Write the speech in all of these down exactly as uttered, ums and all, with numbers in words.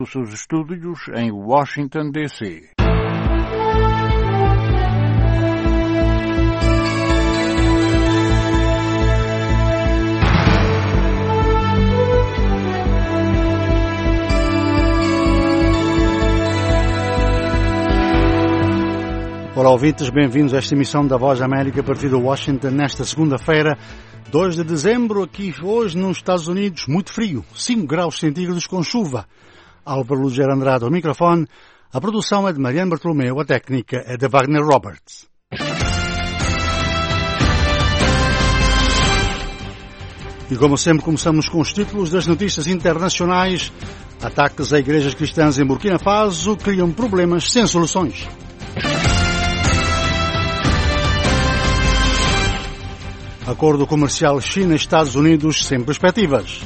Os seus estúdios em Washington, D C Olá, ouvintes, bem-vindos a esta emissão da Voz da América a partir de Washington nesta segunda-feira, dois de dezembro, aqui hoje nos Estados Unidos, muito frio, cinco graus centígrados com chuva. Álvaro Lugero Andrade ao microfone, a produção é de Mariano Bartolomeu, a técnica é de Wagner Roberts. E como sempre começamos com os títulos das notícias internacionais. Ataques a igrejas cristãs em Burkina Faso criam problemas sem soluções. Acordo comercial China-Estados Unidos sem perspectivas.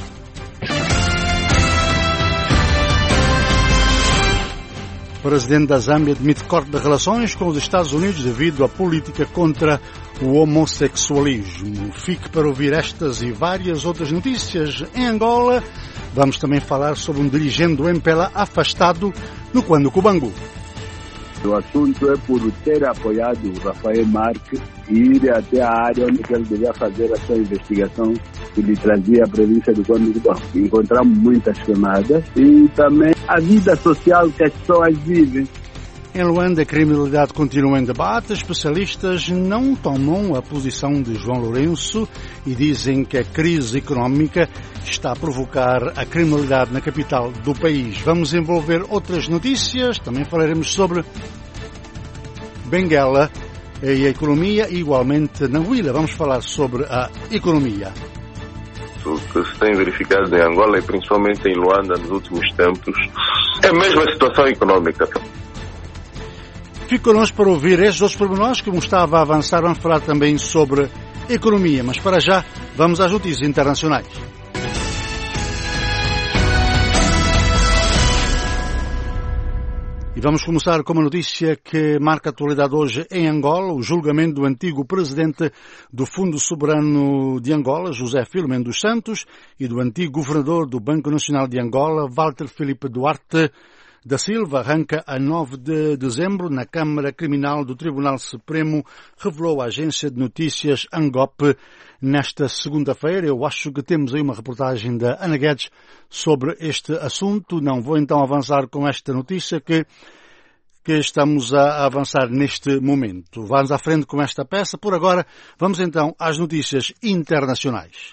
O presidente da Zâmbia admite corte de relações com os Estados Unidos devido à política contra o homossexualismo. Fique para ouvir estas e várias outras notícias. Em Angola, vamos também falar sobre um dirigente do M P L A afastado no Cuando Cubango. O assunto é por ter apoiado o Rafael Marques e ir até a área onde ele devia fazer a sua investigação que lhe trazia a província do Cuando Cubango. Encontramos muitas queimadas e também a vida social que as pessoas vivem. Em Luanda, a criminalidade continua em debate. Especialistas não tomam a posição de João Lourenço e dizem que a crise económica está a provocar a criminalidade na capital do país. Vamos envolver outras notícias. Também falaremos sobre Benguela e a economia, e igualmente na Huila. Vamos falar sobre a economia. O que se tem verificado em Angola e principalmente em Luanda nos últimos tempos é a mesma situação económica. Fique connosco para ouvir estes outros pormenores. Como estava a avançar, vamos falar também sobre economia. Mas para já, vamos às notícias internacionais. E vamos começar com uma notícia que marca a atualidade hoje em Angola. O julgamento do antigo presidente do Fundo Soberano de Angola, José Filomeno dos Santos, e do antigo governador do Banco Nacional de Angola, Walter Filipe Duarte da Silva, arranca a nove de dezembro na Câmara Criminal do Tribunal Supremo, revelou a agência de notícias ANGOP nesta segunda-feira. Eu acho que temos aí uma reportagem da Ana Guedes sobre este assunto. Não vou então avançar com esta notícia que, que estamos a avançar neste momento. Vamos à frente com esta peça. Por agora, vamos então às notícias internacionais.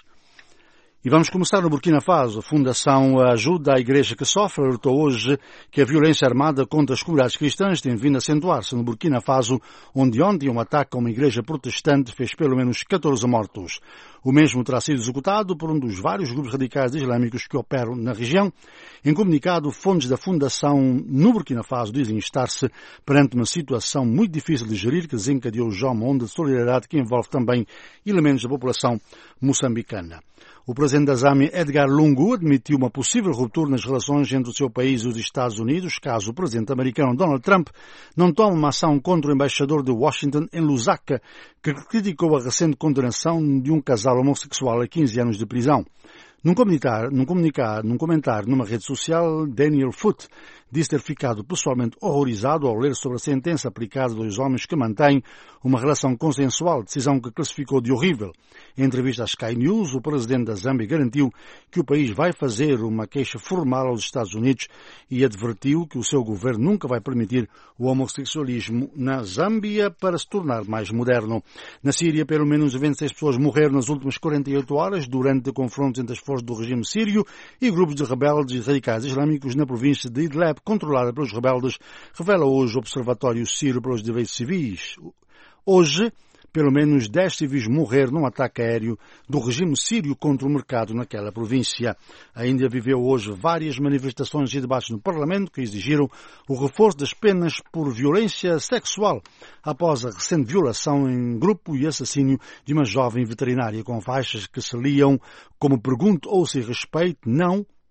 E vamos começar no Burkina Faso. A Fundação Ajuda à Igreja que Sofre alertou hoje que a violência armada contra as comunidades cristãs tem vindo a acentuar-se no Burkina Faso, onde ontem um ataque a uma igreja protestante fez pelo menos catorze mortos. O mesmo terá sido executado por um dos vários grupos radicais islâmicos que operam na região. Em comunicado, fontes da Fundação no Burkina Faso dizem estar-se perante uma situação muito difícil de gerir que desencadeou já uma onda de solidariedade que envolve também elementos da população moçambicana. O presidente da Zâmbia, Edgar Lungu, admitiu uma possível ruptura nas relações entre o seu país e os Estados Unidos, caso o presidente americano Donald Trump não tome uma ação contra o embaixador de Washington em Lusaka, que criticou a recente condenação de um casal homossexual a quinze anos de prisão. Num comunicar, num comunicar, num comentário numa rede social, Daniel Foote disse ter ficado pessoalmente horrorizado ao ler sobre a sentença aplicada a dois homens que mantêm uma relação consensual, decisão que classificou de horrível. Em entrevista à Sky News, o presidente da Zâmbia garantiu que o país vai fazer uma queixa formal aos Estados Unidos e advertiu que o seu governo nunca vai permitir o homossexualismo na Zâmbia para se tornar mais moderno. Na Síria, pelo menos vinte e seis pessoas morreram nas últimas quarenta e oito horas durante confrontos entre as forças do regime sírio e grupos de rebeldes e radicais islâmicos na província de Idlib, controlada pelos rebeldes, revela hoje o Observatório Sírio para os Direitos Civis. Hoje, pelo menos dez civis morreram num ataque aéreo do regime sírio contra o mercado naquela província. A Índia viveu hoje várias manifestações e debates no Parlamento que exigiram o reforço das penas por violência sexual após a recente violação em grupo e assassínio de uma jovem veterinária com faixas que se liam como pergunto ou se respeito, não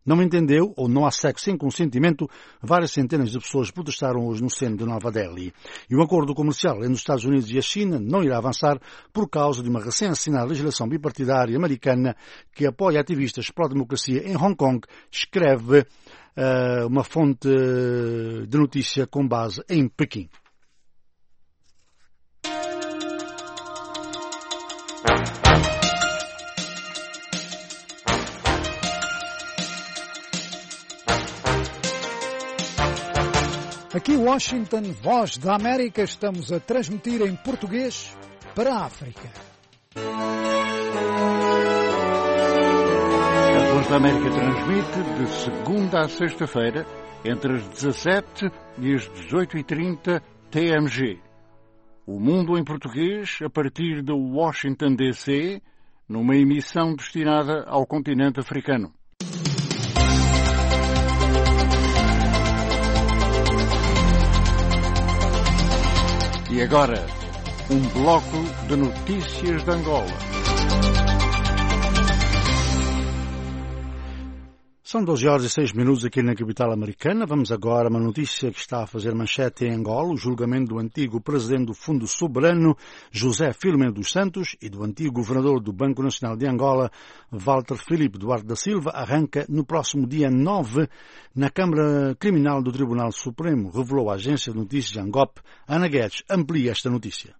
não entendeu ou não há sexo sem consentimento, várias centenas de pessoas protestaram hoje no centro de Nova Delhi. E o acordo comercial entre os Estados Unidos e a China não irá avançar por causa de uma recém-assinada legislação bipartidária americana que apoia ativistas pró-democracia em Hong Kong, escreve uh, uma fonte de notícia com base em Pequim. Aqui Washington, Voz da América, estamos a transmitir em português para a África. A Voz da América transmite de segunda a sexta-feira, entre as dezassete e as dezoito e trinta T M G. O Mundo em Português, a partir de Washington, D C, numa emissão destinada ao continente africano. E agora, um bloco de notícias de Angola. São doze horas e seis minutos aqui na capital americana. Vamos agora a uma notícia que está a fazer manchete em Angola. O julgamento do antigo presidente do Fundo Soberano, José Filomeno dos Santos, e do antigo governador do Banco Nacional de Angola, Walter Filipe Duarte da Silva, arranca no próximo dia nove na Câmara Criminal do Tribunal Supremo, revelou a agência de notícias Angop. Ana Guedes amplia esta notícia.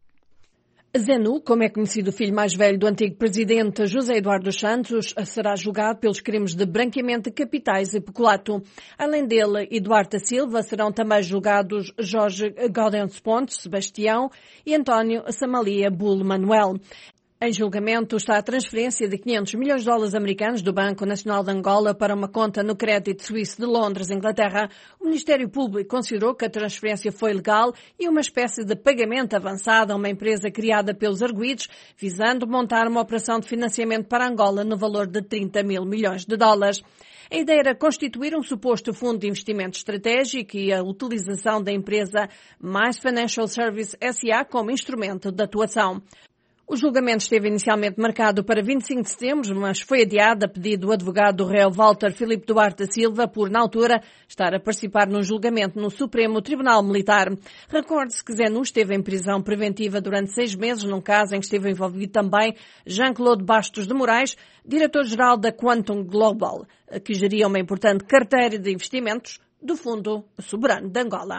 Zenu, como é conhecido o filho mais velho do antigo presidente José Eduardo dos Santos, será julgado pelos crimes de branqueamento de capitais e peculato. Além dele e Duarte Silva, serão também julgados Jorge Gaudens Pontes, Sebastião e António Samalia Bull Manuel. Em julgamento está a transferência de quinhentos milhões de dólares americanos do Banco Nacional de Angola para uma conta no crédito suíço de Londres, Inglaterra. O Ministério Público considerou que a transferência foi legal e uma espécie de pagamento avançado a uma empresa criada pelos arguidos, visando montar uma operação de financiamento para Angola no valor de trinta mil milhões de dólares. A ideia era constituir um suposto fundo de investimento estratégico e a utilização da empresa Mais Financial Service S A como instrumento de atuação. O julgamento esteve inicialmente marcado para vinte e cinco de setembro, mas foi adiado a pedido do advogado do réu Walter Filipe Duarte da Silva por, na altura, estar a participar num julgamento no Supremo Tribunal Militar. Recorde-se que Zenu esteve em prisão preventiva durante seis meses, num caso em que esteve envolvido também Jean-Claude Bastos de Moraes, diretor-geral da Quantum Global, que geria uma importante carteira de investimentos do Fundo Soberano de Angola.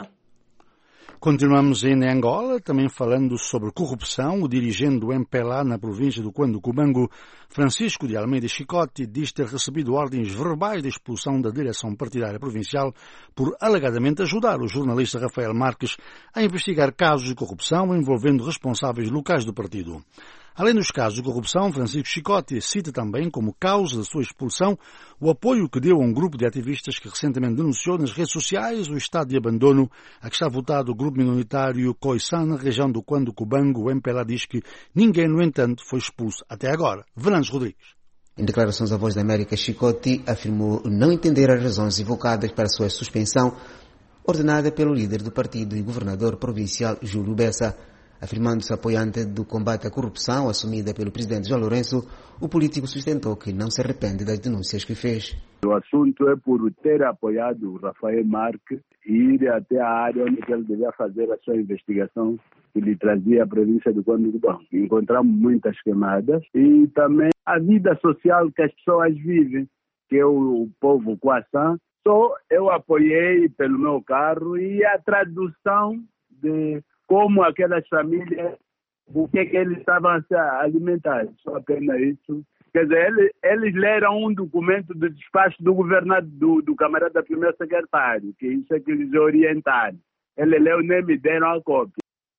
Continuamos ainda em Angola, também falando sobre corrupção. O dirigente do M P L A na província do Cuando Cubango, Francisco de Almeida Chicote, diz ter recebido ordens verbais de expulsão da direção partidária provincial por alegadamente ajudar o jornalista Rafael Marques a investigar casos de corrupção envolvendo responsáveis locais do partido. Além dos casos de corrupção, Francisco Chicote cita também como causa da sua expulsão o apoio que deu a um grupo de ativistas que recentemente denunciou nas redes sociais o estado de abandono a que está votado o grupo minoritário Coisan na região do Cuando Cubango. O M P L A diz que ninguém, no entanto, foi expulso até agora. Venâncio Rodrigues. Em declarações à Voz da América, Chicote afirmou não entender as razões invocadas para a sua suspensão, ordenada pelo líder do partido e governador provincial Júlio Bessa. Afirmando-se apoiante do combate à corrupção assumida pelo presidente João Lourenço, o político sustentou que não se arrepende das denúncias que fez. O assunto é por ter apoiado o Rafael Marques e ir até a área onde ele devia fazer a sua investigação que lhe trazia a província do Cuando Cubango. Encontramos muitas queimadas e também a vida social que as pessoas vivem, que é o povo Coisan. Só eu apoiei pelo meu carro e a tradução de como aquelas famílias, o que, que eles estavam a alimentar. Só apenas isso. Quer dizer, eles, eles leram um documento do despacho do governador, do, do camarada primeiro secretário, que isso é que eles orientaram. Ele leu, nem me deram a cópia.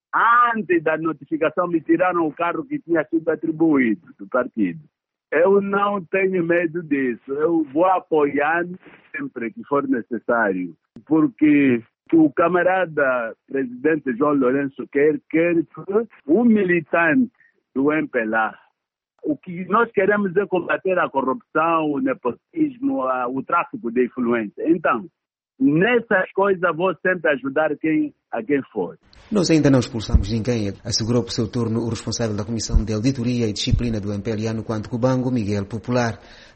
Antes da notificação, me tiraram o carro que tinha sido atribuído do partido. Eu não tenho medo disso. Eu vou apoiar sempre que for necessário, porque o camarada presidente João Lourenço quer, quer um militante do M P L A. O que nós queremos é combater a corrupção, o nepotismo, a, o tráfico de influência. Então, nessas coisas vou sempre ajudar quem, a quem for. Nós ainda não expulsamos ninguém, assegurou por seu turno o responsável da Comissão de Auditoria e Disciplina do M P L A no Cuando Cubango, Miguel Popular.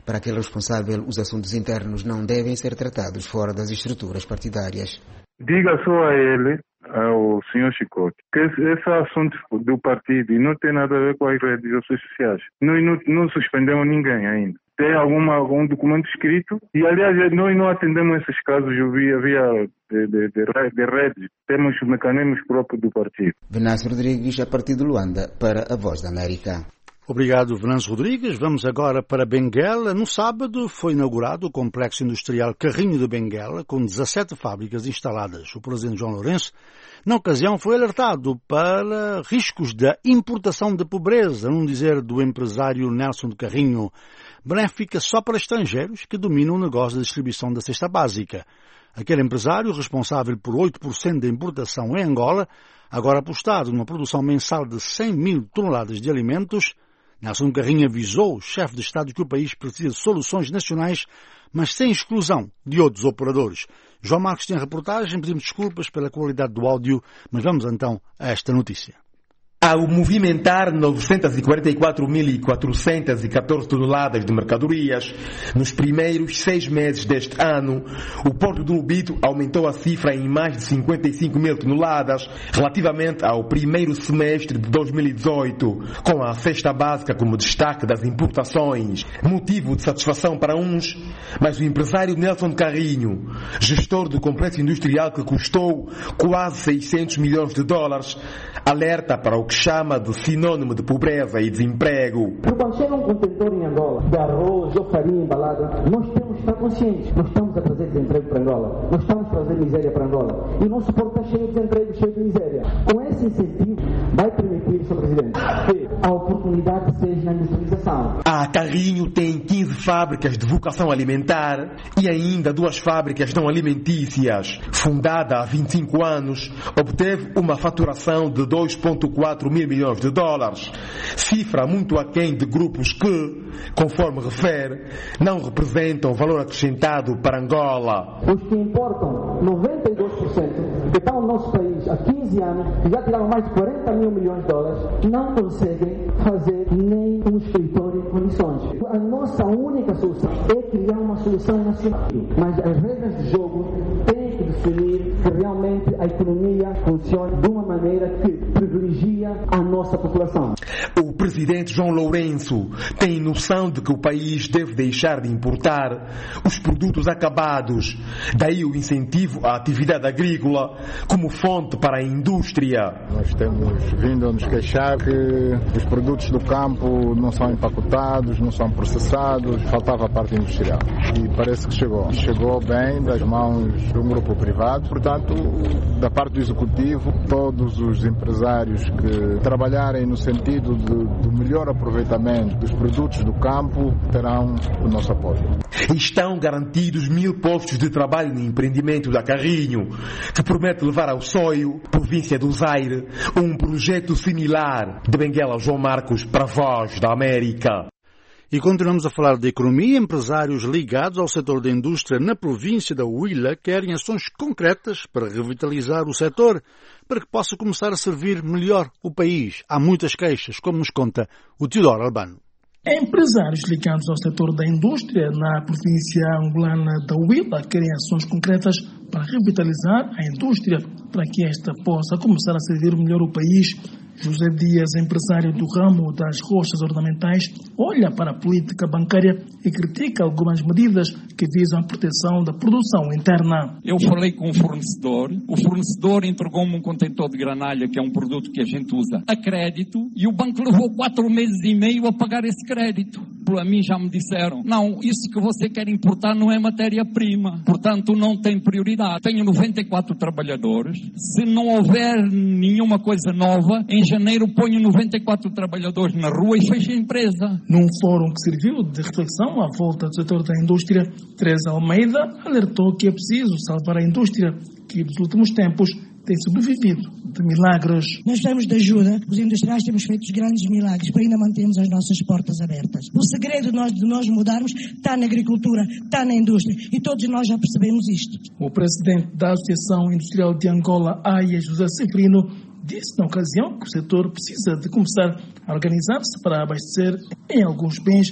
Para aquele responsável, os assuntos internos não devem ser tratados fora das estruturas partidárias. Diga só a ele, ao senhor Chicote, que esse, esse assunto do partido não tem nada a ver com as redes sociais. Nós não, não suspendemos ninguém ainda. Tem alguma, algum documento escrito e, aliás, nós não atendemos esses casos via, via de, de, de, de redes. Temos mecanismos próprios do partido. Venâncio Rodrigues, a partir de Luanda, para a Voz da América. Obrigado, Venâncio Rodrigues. Vamos agora para Benguela. No sábado foi inaugurado o complexo industrial Carrinho de Benguela, com dezassete fábricas instaladas. O presidente João Lourenço, na ocasião, foi alertado para riscos da importação de pobreza, num dizer do empresário Nelson de Carrinho, benéfica só para estrangeiros que dominam o negócio da distribuição da cesta básica. Aquele empresário, responsável por oito por cento da importação em Angola, agora apostado numa produção mensal de cem mil toneladas de alimentos, Nelson Carrinho avisou o chefe de Estado que o país precisa de soluções nacionais, mas sem exclusão de outros operadores. João Marcos tem a reportagem, pedimos desculpas pela qualidade do áudio, mas vamos então a esta notícia. Ao movimentar novecentas e quarenta e quatro mil quatrocentas e catorze toneladas de mercadorias, nos primeiros seis meses deste ano, o Porto do Lobito aumentou a cifra em mais de cinquenta e cinco mil toneladas relativamente ao primeiro semestre de dois mil e dezoito, com a cesta básica como destaque das importações. Motivo de satisfação para uns, mas o empresário Nelson Carrinho, gestor do complexo industrial que custou quase seiscentos milhões de dólares, alerta para o que chama de sinônimo de pobreza e desemprego. Quando chega um contentor em Angola, de arroz ou farinha embalada, nós temos que estar conscientes. Nós estamos a trazer desemprego para Angola. Nós estamos a trazer miséria para Angola. E o nosso porto está cheio de desemprego, cheio de miséria. Com esse incentivo, vai permitir, senhor Presidente, que a oportunidade seja na industrialização. A Carrinho tem quinze fábricas de vocação alimentar e ainda duas fábricas não alimentícias. Fundada há vinte e cinco anos, obteve uma faturação de dois vírgula quatro mil milhões de dólares, cifra muito aquém de grupos que, conforme refere, não representam valor acrescentado para Angola. Os que importam noventa e dois por cento, que estão no nosso país há quinze anos, que já tiraram mais de quarenta mil milhões de dólares, não conseguem fazer nem um escritório em condições. A nossa única solução é criar uma solução nacional, mas as regras de jogo têm que definir que realmente a economia funcione de uma maneira que privilegia a nossa população. O presidente João Lourenço tem noção de que o país deve deixar de importar os produtos acabados, daí o incentivo à atividade agrícola como fonte para a indústria. Nós temos vindo a nos queixar que os produtos do campo não são empacotados, não são processados, faltava a parte industrial. E parece que chegou. Chegou bem das mãos de um grupo privado, portanto, da parte do executivo, todos os empresários que trabalharem no sentido de, do melhor aproveitamento dos produtos do campo terão o nosso apoio. Estão garantidos mil postos de trabalho no empreendimento da Carrinho, que promete levar ao Soio, província do Zaire, um projeto similar. De Benguela, João Marcos, para a Voz da América. E continuamos a falar de economia. Empresários ligados ao setor da indústria na província da Huila querem ações concretas para revitalizar o setor, para que possa começar a servir melhor o país. Há muitas queixas, como nos conta o Teodoro Albano. Empresários ligados ao setor da indústria na província angolana da Huila querem ações concretas para revitalizar a indústria, para que esta possa começar a servir melhor o país. José Dias, empresário do ramo das rochas ornamentais, olha para a política bancária e critica algumas medidas que visam a proteção da produção interna. Eu falei com o fornecedor, o fornecedor entregou-me um contentor de granalha, que é um produto que a gente usa a crédito, e o banco levou quatro meses e meio a pagar esse crédito. A mim já me disseram, não, isso que você quer importar não é matéria-prima, portanto não tem prioridade. Tenho noventa e quatro trabalhadores, se não houver nenhuma coisa nova, em janeiro ponho noventa e quatro trabalhadores na rua e fecho a empresa. Num fórum que serviu de reflexão à volta do setor da indústria, Teresa Almeida alertou que é preciso salvar a indústria, que nos últimos tempos tem sobrevivido de milagres. Nós precisamos de ajuda. Os industriais temos feito grandes milagres para ainda mantermos as nossas portas abertas. O segredo de nós, de nós mudarmos está na agricultura, está na indústria, e todos nós já percebemos isto. O presidente da Associação Industrial de Angola, A I A, José Severino, disse na ocasião que o setor precisa de começar a organizar-se para abastecer em alguns bens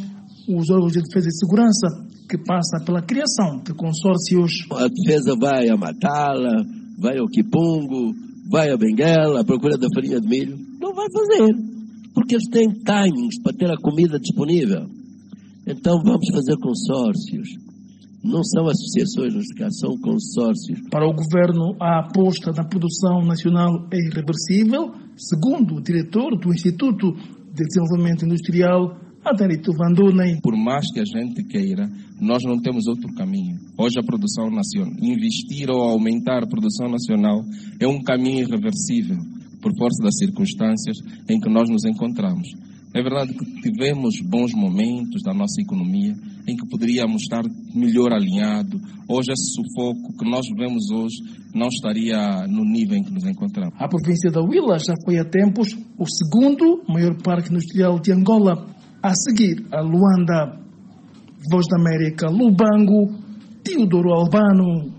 os órgãos de defesa e segurança, que passa pela criação de consórcios. A defesa vai a Matala, vai ao Kipungo, vai a Benguela, à procura da farinha de milho. Não vai fazer, porque eles têm timings para ter a comida disponível. Então vamos fazer consórcios. Não são associações, neste caso, são consórcios. Para o governo, a aposta na produção nacional é irreversível, segundo o diretor do Instituto de Desenvolvimento Industrial, Adalito Vandunei. Por mais que a gente queira, nós não temos outro caminho. Hoje a produção nacional, investir ou aumentar a produção nacional é um caminho irreversível, por força das circunstâncias em que nós nos encontramos. É verdade que tivemos bons momentos da nossa economia em que poderíamos estar melhor alinhado. Hoje esse sufoco que nós vivemos hoje não estaria no nível em que nos encontramos. A província da Huila já foi há tempos o segundo maior parque industrial de Angola, a seguir a Luanda. Voz da América, Lubango, Teodoro Albano.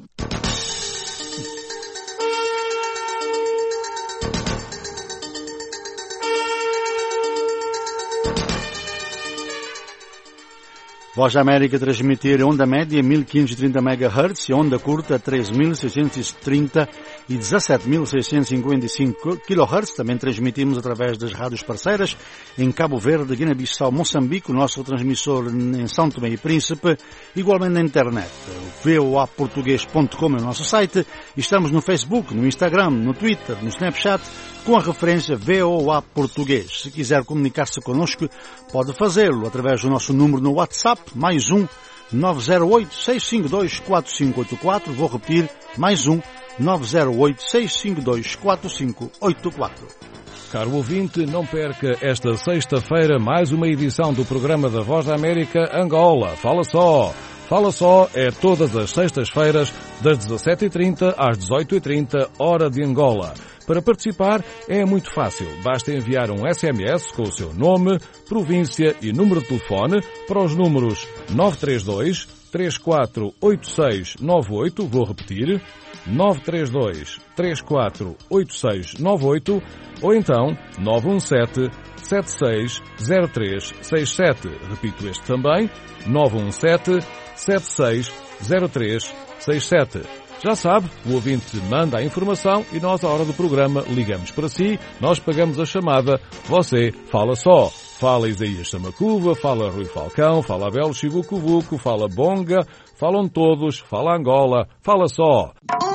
Voz da América transmitir onda média mil quinhentos e trinta megahertz e onda curta treze mil seiscentos e trinta e dezassete mil seiscentos e cinquenta e cinco quilohertz. Também transmitimos através das rádios parceiras em Cabo Verde, Guiné-Bissau, Moçambique, o nosso transmissor em São Tomé e Príncipe, igualmente na internet. v o a português ponto com é o nosso site. Estamos no Facebook, no Instagram, no Twitter, no Snapchat, com a referência V O A Português. Se quiser comunicar-se connosco, pode fazê-lo através do nosso número no WhatsApp, mais um nove zero oito, seis cinco dois, quatro cinco oito quatro. Vou repetir, mais um nove zero oito, seis cinco dois, quatro cinco oito quatro. Caro ouvinte, não perca esta sexta-feira mais uma edição do programa da Voz da América Angola. Fala só! Fala só é todas as sextas-feiras, das dezassete e trinta às dezoito e trinta, hora de Angola. Para participar é muito fácil. Basta enviar um S M S com o seu nome, província e número de telefone para os números nove três dois, três quatro oito seis nove oito. Vou repetir, nove três dois, três quatro oito seis nove oito, ou então nove um sete, sete seis zero três seis sete. Repito este também, nove um sete, sete seis zero três seis sete. Já sabe, o ouvinte manda a informação e nós, à hora do programa, ligamos para si, nós pagamos a chamada, você fala só. Fala Isaías Samacuva, fala Rui Falcão, fala Abel Chibucubuco, fala Bonga, falam todos, fala Angola, fala só.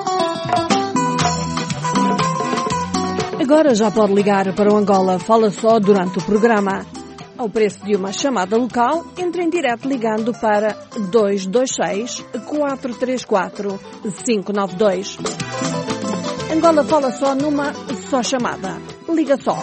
Agora já pode ligar para o Angola Fala Só durante o programa. Ao preço de uma chamada local, entre em direto ligando para dois dois seis, quatro três quatro, cinco nove dois. Angola Fala Só numa só chamada. Liga só.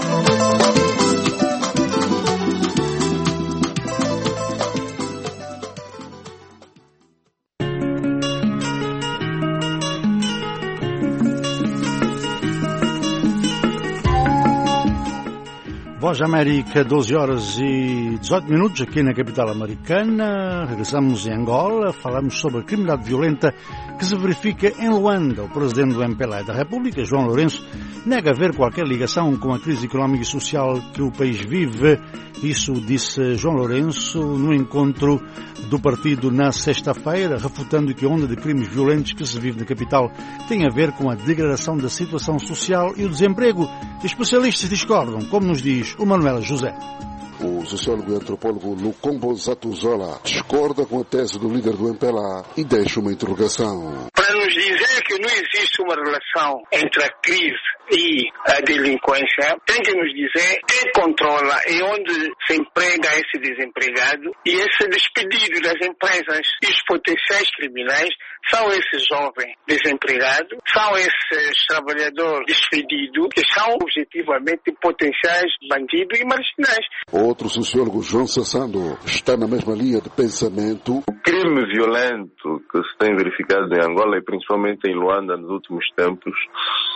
Voz América, doze horas e dezoito minutos, aqui na capital americana. Regressamos em Angola, falamos sobre a criminalidade violenta que se verifica em Luanda. O presidente do M P L A da República, João Lourenço, nega haver qualquer ligação com a crise económica e social que o país vive. Isso disse João Lourenço no encontro do partido na sexta-feira, refutando que a onda de crimes violentos que se vive na capital tem a ver com a degradação da situação social e o desemprego. Especialistas discordam, como nos diz o Manuel José. O sociólogo e antropólogo Lukombo Zatuzola discorda com a tese do líder do M P L A e deixa uma interrogação. Para nos dizer que não existe uma relação entre a crise e a delinquência, tem que nos dizer quem controla e onde se emprega esse desempregado e esse despedido das empresas. E os potenciais criminais são esses jovens desempregados, são esses trabalhadores despedidos, que são objetivamente potenciais bandidos e marginais. Outro sociólogo, João Sassando, está na mesma linha de pensamento. O crime violento que se tem verificado em Angola e principalmente em Luanda nos últimos tempos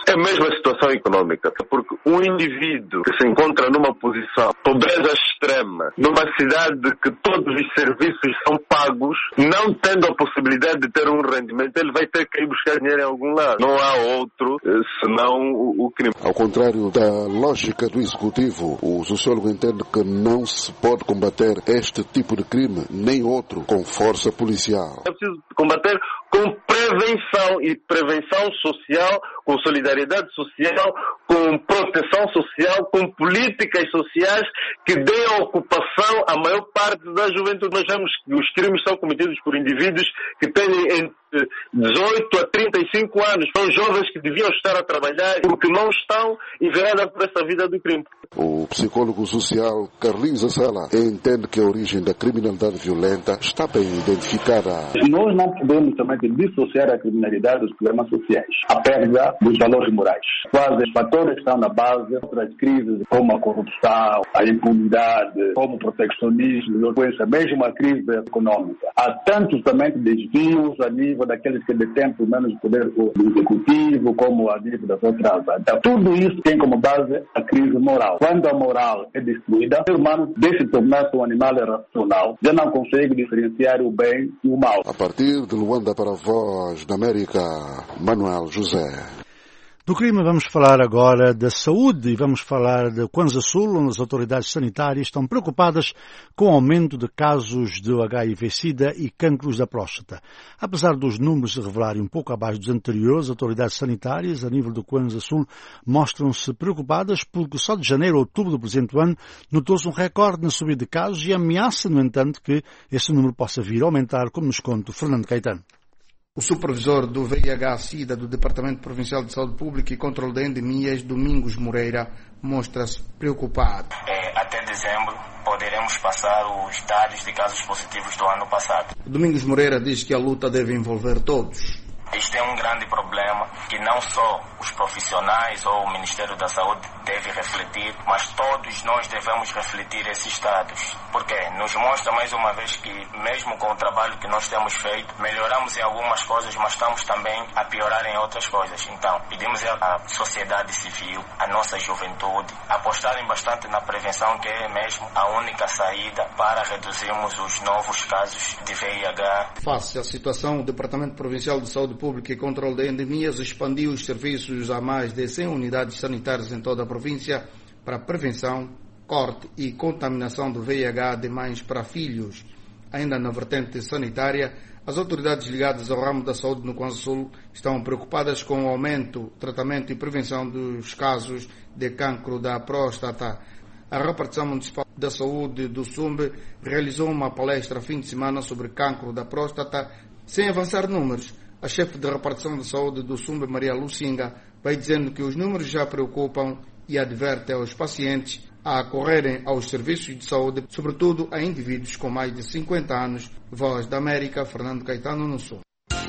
É a mesma situação econômica, porque um indivíduo que se encontra numa posição de pobreza extrema, numa cidade que todos os serviços são pagos, não tendo a possibilidade de ter um rendimento, ele vai ter que ir buscar dinheiro em algum lado. Não há outro senão o, o crime. Ao contrário da lógica do Executivo, o sociólogo entende que não se pode combater este tipo de crime, nem outro, com força policial. É preciso combater com prevenção, e prevenção social, com solidariedade social, com proteção social, com políticas sociais que deem ocupação à maior parte da juventude. Nós vemos que os crimes são cometidos por indivíduos que têm entre dezoito a trinta e cinco anos. São jovens que deviam estar a trabalhar porque não estão e viraram por essa vida do crime. O psicólogo social Carlinhos Assala entende que a origem da criminalidade violenta está bem identificada. Nós não podemos também dissociar a criminalidade dos problemas sociais, a perda dos valores morais. Quase os fatores que estão na base de outras crises, como a corrupção, a impunidade, como o proteccionismo, mesmo a crise econômica. Há tantos também desvios a nível daqueles que detêm pelo menos o poder do executivo, como a nível das outras. Então, tudo isso tem como base a crise moral. Quando a moral é destruída, o ser humano deixa de tornar-se um animal racional, já não consegue diferenciar o bem e o mal. A partir de Luanda para a Voz da América, Manuel José. Do crime vamos falar agora da saúde e vamos falar de Kwanza Sul, onde as autoridades sanitárias estão preocupadas com o aumento de casos de H I V-Sida e cancros da próstata. Apesar dos números se revelarem um pouco abaixo dos anteriores, as autoridades sanitárias a nível do Kwanza Sul mostram-se preocupadas porque só de janeiro a outubro do presente ano notou-se um recorde na subida de casos e ameaça, no entanto, que esse número possa vir a aumentar, como nos conta o Fernando Caetano. O supervisor do V I H-Sida do Departamento Provincial de Saúde Pública e Controle de Endemias, Domingos Moreira, mostra-se preocupado. É, até dezembro poderemos passar os dados de casos positivos do ano passado. Domingos Moreira diz que a luta deve envolver todos. Este é um grande problema que não só os profissionais ou o Ministério da Saúde deve refletir, mas todos nós devemos refletir esses dados. Porque nos mostra mais uma vez que mesmo com o trabalho que nós temos feito, melhoramos em algumas coisas, mas estamos também a piorar em outras coisas. Então, pedimos à sociedade civil, à nossa juventude, apostarem bastante na prevenção, que é mesmo a única saída para reduzirmos os novos casos de V I H. Face à situação, o Departamento Provincial de Saúde Pública e Controle de Endemias expandiu os serviços a mais de cem unidades sanitárias em toda a província para prevenção, corte e contaminação do V I H de mães para filhos. Ainda na vertente sanitária, as autoridades ligadas ao ramo da saúde no Kwanza Sul estão preocupadas com o aumento, tratamento e prevenção dos casos de cancro da próstata. A repartição municipal da saúde do Sumbe realizou uma palestra fim de semana sobre cancro da próstata, sem avançar números. A chefe de repartição de saúde do Sumbe, Maria Lucinga, vai dizendo que os números já preocupam e adverte aos pacientes a acorrerem aos serviços de saúde, sobretudo a indivíduos com mais de cinquenta anos. Voz da América, Fernando Caetano, no Sul.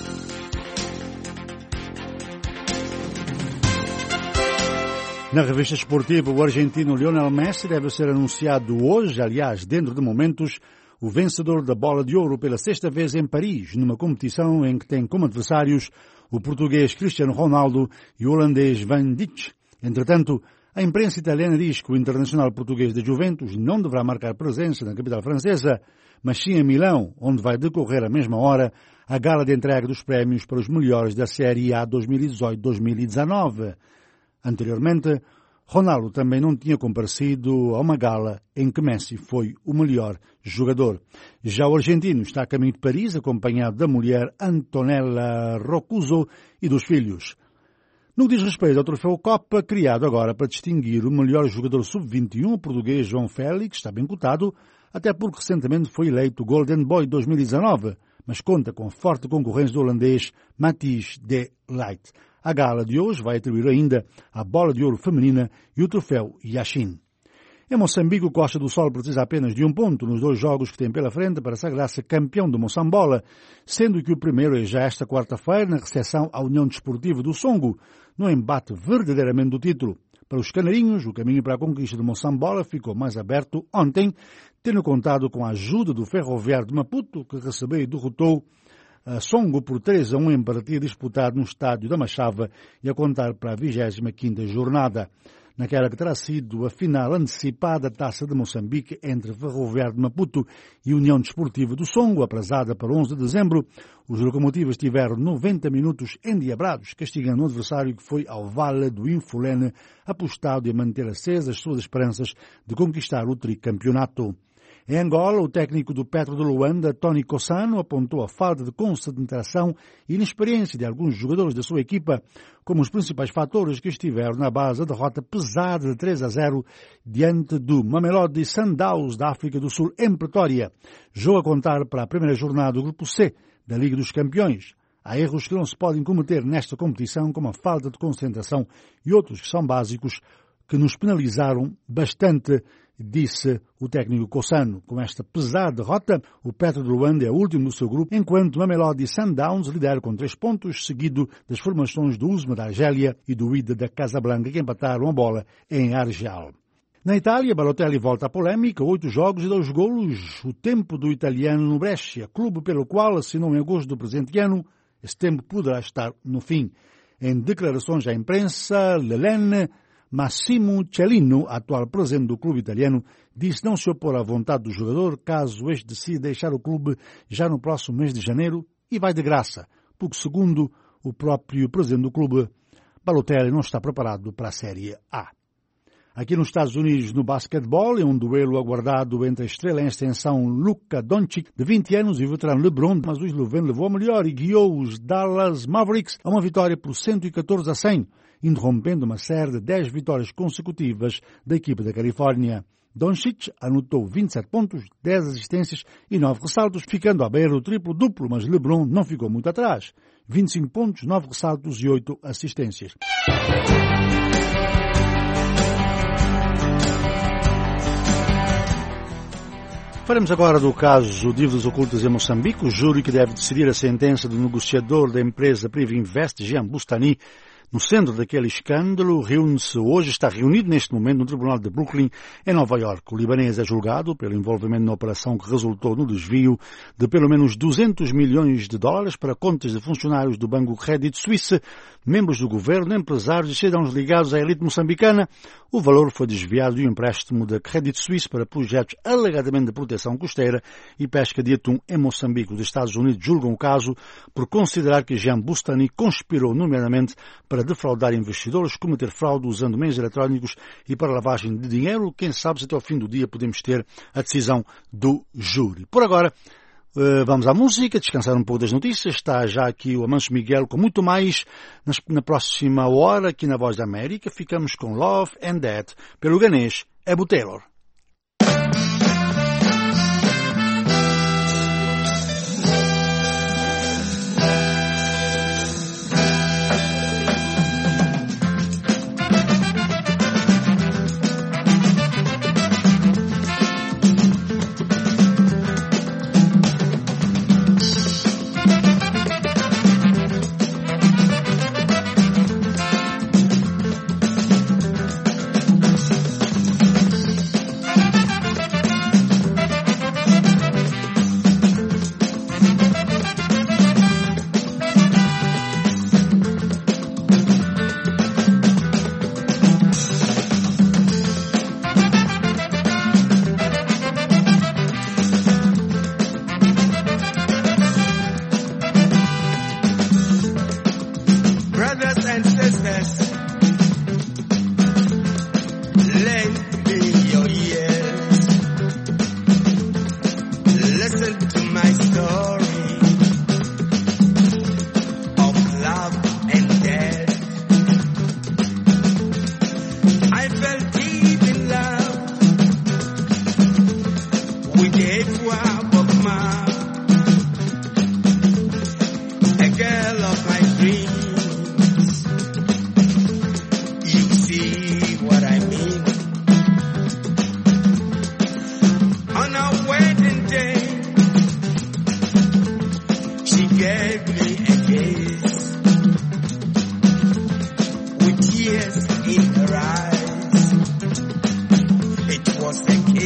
Na revista esportiva, o argentino Lionel Messi deve ser anunciado hoje, aliás, dentro de momentos, o vencedor da Bola de Ouro pela sexta vez em Paris, numa competição em que tem como adversários o português Cristiano Ronaldo e o holandês Van Dijk. Entretanto, a imprensa italiana diz que o internacional português da Juventus não deverá marcar presença na capital francesa, mas sim em Milão, onde vai decorrer à mesma hora a gala de entrega dos prémios para os melhores da Série A dois mil e dezoito dois mil e dezanove. Anteriormente, Ronaldo também não tinha comparecido a uma gala em que Messi foi o melhor jogador. Já o argentino está a caminho de Paris, acompanhado da mulher Antonella Roccuzzo e dos filhos. No que diz respeito ao troféu Copa, criado agora para distinguir o melhor jogador sub vinte e um, o português João Félix, está bem cotado, até porque recentemente foi eleito Golden Boy dois mil e dezanove, mas conta com forte concorrência do holandês Matthijs de Ligt. A gala de hoje vai atribuir ainda a bola de ouro feminina e o troféu Yashin. Em Moçambique, o Costa do Sol precisa apenas de um ponto nos dois jogos que tem pela frente para sagrar-se campeão do Moçambola, sendo que o primeiro é já esta quarta-feira na recepção à União Desportiva do Songo, no embate verdadeiramente do título. Para os canarinhos, o caminho para a conquista do Moçambola ficou mais aberto ontem, tendo contado com a ajuda do Ferroviário de Maputo, que recebeu e derrotou a Songo por três a um em partido disputado no estádio da Machava e a contar para a vigésima quinta jornada. Naquela que terá sido a final antecipada da Taça de Moçambique entre Ferroviário de Maputo e União Desportiva do Songo, aprazada para onze de dezembro, os locomotivas tiveram noventa minutos endiabrados, castigando o adversário que foi ao Vale do Infolene, apostado em manter acesas as suas esperanças de conquistar o tricampeonato. Em Angola, o técnico do Petro de Luanda, Tony Cossano, apontou a falta de concentração e inexperiência de alguns jogadores da sua equipa como os principais fatores que estiveram na base da derrota pesada de três a zero diante do Mamelodi Sundowns da África do Sul em Pretória, jogo a contar para a primeira jornada do Grupo C da Liga dos Campeões. Há erros que não se podem cometer nesta competição, como a falta de concentração e outros que são básicos, que nos penalizaram bastante, disse o técnico Cossano. Com esta pesada derrota, o Petro de Luanda é o último do seu grupo, enquanto o Mamelodi Sundowns lidera com três pontos, seguido das formações do Usma da Argélia e do Wydad da Casablanca, que empataram a bola em Argel. Na Itália, Balotelli volta à polêmica, oito jogos e dois golos, o tempo do italiano no Brescia, clube pelo qual assinou em agosto do presente ano. Esse tempo poderá estar no fim. Em declarações à imprensa, Lelene Massimo Cellino, atual presidente do clube italiano, disse não se opor à vontade do jogador caso este decida deixar o clube já no próximo mês de janeiro e vai de graça, porque, segundo o próprio presidente do clube, Balotelli não está preparado para a Série A. Aqui nos Estados Unidos, no basquetebol, é um duelo aguardado entre a estrela em extensão Luka Doncic, de vinte anos, e o veterano LeBron, mas o esloveno levou a melhor e guiou os Dallas Mavericks a uma vitória por cento e catorze a cem, interrompendo uma série de dez vitórias consecutivas da equipe da Califórnia. Doncic anotou vinte e sete pontos, dez assistências e nove ressaltos, ficando à beira do triplo-duplo, mas LeBron não ficou muito atrás. vinte e cinco pontos, nove ressaltos e oito assistências. Faremos agora do caso Dívidas Ocultas em Moçambique. O júri que deve decidir a sentença do negociador da empresa Privinvest, Jean Bustani, no centro daquele escândalo, reúne-se hoje, está reunido neste momento no Tribunal de Brooklyn, em Nova Iorque. O libanês é julgado pelo envolvimento na operação que resultou no desvio de pelo menos duzentos milhões de dólares para contas de funcionários do Banco Credit Suisse, membros do governo, empresários e cidadãos ligados à elite moçambicana. O valor foi desviado de um empréstimo da Credit Suisse para projetos alegadamente de proteção costeira e pesca de atum em Moçambique. Os Estados Unidos julgam o caso por considerar que Jean Bustani conspirou, nomeadamente, para defraudar investidores, cometer fraude usando meios eletrónicos e para lavagem de dinheiro. Quem sabe se até ao fim do dia podemos ter a decisão do júri. Por agora, vamos à música, descansar um pouco das notícias. Está já aqui o Amancio Miguel com muito mais na próxima hora aqui na Voz da América. Ficamos com Love and Death pelo ganês Ebu Taylor.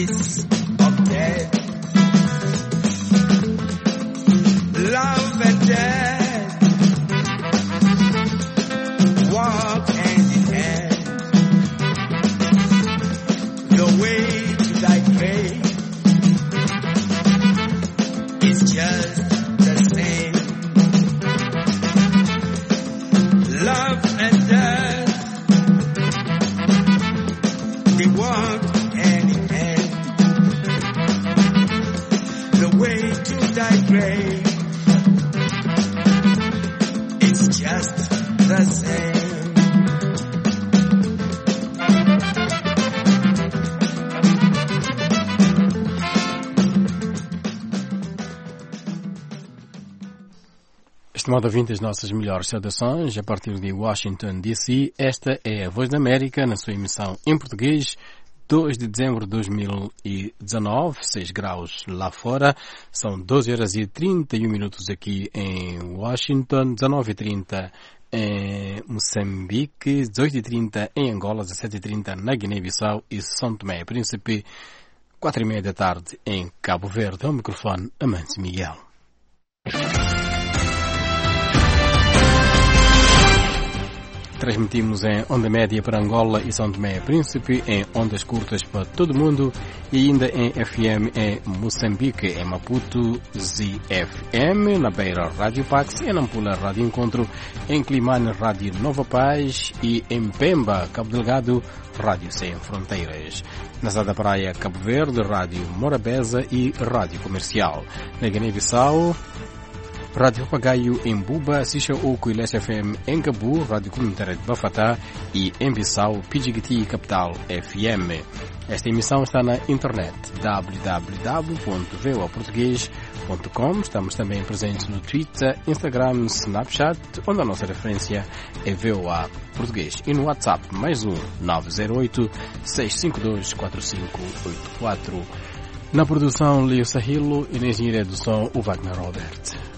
Love and death. Estimado ouvinte, as nossas melhores saudações a partir de Washington, D C. Esta é a Voz da América, na sua emissão em português, dois de dezembro de dois mil e dezanove, seis graus lá fora. São doze horas e trinta e um minutos aqui em Washington, dezenove e trinta em Moçambique, dezoito e trinta em Angola, dezessete e trinta na Guiné-Bissau e São Tomé e Príncipe, quatro e meia da tarde em Cabo Verde. Ao microfone, Amancio Miguel. Transmitimos em onda média para Angola e São Tomé e Príncipe, em ondas curtas para todo o mundo e ainda em F M em Moçambique, em Maputo, Z F M, na Beira Rádio Pax, em Nampula Rádio Encontro, em Climane Rádio Nova Paz e em Pemba, Cabo Delgado, Rádio Sem Fronteiras. Na Sada Praia, Cabo Verde, Rádio Morabeza e Rádio Comercial. Na Guiné-Bissau, Rádio Papagaio em Buba, Sixa Oco e Leste F M em Cabu, Rádio Comunitária de Bafatá e em Bissau, Pidjigiti Capital F M. Esta emissão está na internet w w w ponto voa português ponto com. Estamos também presentes no Twitter, Instagram, Snapchat, onde a nossa referência é Voa Português. E no WhatsApp, mais um nove zero oito, seis cinco dois, quatro cinco oito quatro. Na produção, Leo Sahilo e na engenharia do som, o Wagner Robert.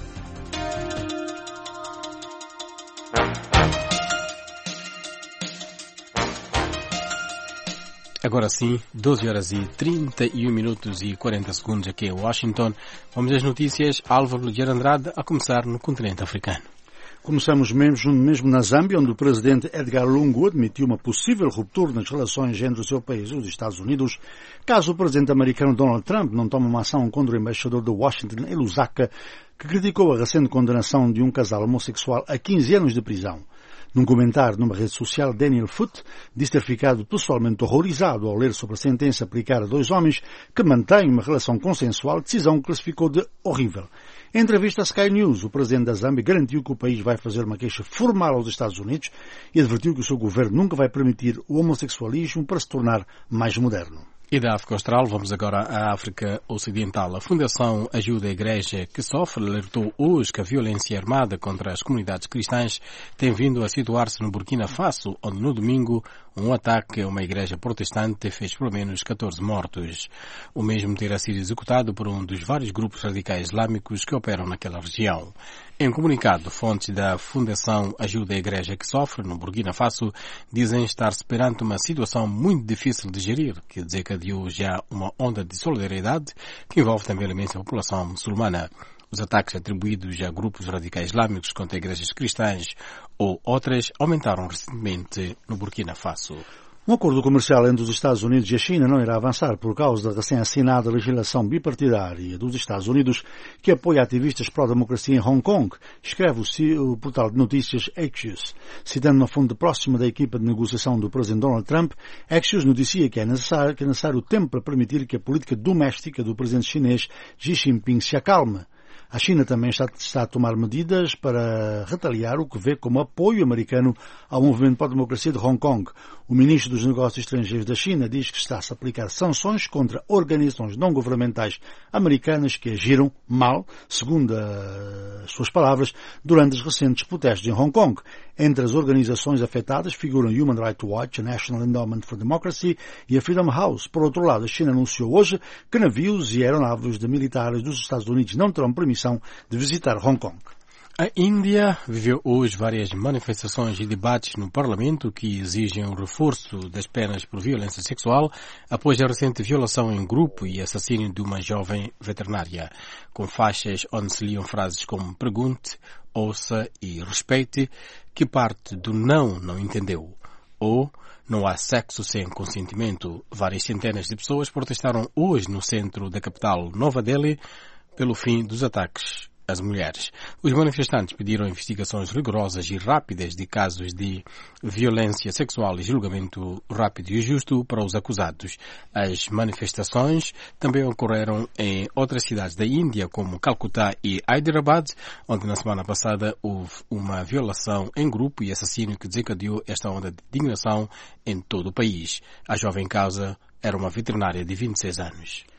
Agora sim, doze horas e trinta e um minutos e quarenta segundos aqui em Washington. Vamos às notícias. Álvaro Ligeiro Andrade, a começar no continente africano. Começamos mesmo, mesmo na Zâmbia, onde o presidente Edgar Lungu admitiu uma possível ruptura nas relações entre o seu país e os Estados Unidos, caso o presidente americano Donald Trump não tome uma ação contra o embaixador de Washington em Lusaka, que criticou a recente condenação de um casal homossexual a quinze anos de prisão. Num comentário numa rede social, Daniel Foote disse ter ficado pessoalmente horrorizado ao ler sobre a sentença aplicada a dois homens que mantêm uma relação consensual, decisão que classificou de horrível. Em entrevista à Sky News, o presidente da Zâmbia garantiu que o país vai fazer uma queixa formal aos Estados Unidos e advertiu que o seu governo nunca vai permitir o homossexualismo para se tornar mais moderno. E da África Austral, vamos agora à África Ocidental. A Fundação Ajuda a Igreja que Sofre alertou hoje que a violência armada contra as comunidades cristãs tem vindo a situar-se no Burkina Faso, onde no domingo um ataque a uma igreja protestante fez pelo menos catorze mortos. O mesmo terá sido executado por um dos vários grupos radicais islâmicos que operam naquela região. Em comunicado, fontes da Fundação Ajuda a Igreja que Sofre, no Burkina Faso, dizem estar-se perante uma situação muito difícil de gerir, que desencadeou já uma onda de solidariedade que envolve também elementos da população muçulmana. Os ataques atribuídos a grupos radicais islâmicos contra igrejas cristãs ou outras aumentaram recentemente no Burkina Faso. Um acordo comercial entre os Estados Unidos e a China não irá avançar por causa da recém-assinada legislação bipartidária dos Estados Unidos que apoia ativistas pró-democracia em Hong Kong, escreve o portal de notícias Axios. Citando uma fonte próxima da equipa de negociação do presidente Donald Trump, Axios noticia que é necessário, que é necessário tempo para permitir que a política doméstica do presidente chinês Xi Jinping se acalme. A China também está, está a tomar medidas para retaliar o que vê como apoio americano ao movimento para a democracia de Hong Kong. O ministro dos Negócios Estrangeiros da China diz que está-se a aplicar sanções contra organizações não-governamentais americanas que agiram mal, segundo as suas palavras, durante os recentes protestos em Hong Kong. Entre as organizações afetadas figuram Human Rights Watch, a National Endowment for Democracy e a Freedom House. Por outro lado, a China anunciou hoje que navios e aeronaves de militares dos Estados Unidos não terão permissão de visitar Hong Kong. A Índia viveu hoje várias manifestações e debates no Parlamento que exigem o reforço das penas por violência sexual após a recente violação em grupo e assassínio de uma jovem veterinária, com faixas onde se liam frases como pergunte, ouça e respeite, que parte do não não entendeu, ou não há sexo sem consentimento. Várias centenas de pessoas protestaram hoje no centro da capital Nova Delhi pelo fim dos ataques às mulheres. Os manifestantes pediram investigações rigorosas e rápidas de casos de violência sexual e julgamento rápido e justo para os acusados. As manifestações também ocorreram em outras cidades da Índia, como Calcutá e Hyderabad, onde na semana passada houve uma violação em grupo e assassínio que desencadeou esta onda de indignação em todo o país. A jovem causa era uma veterinária de vinte e seis anos.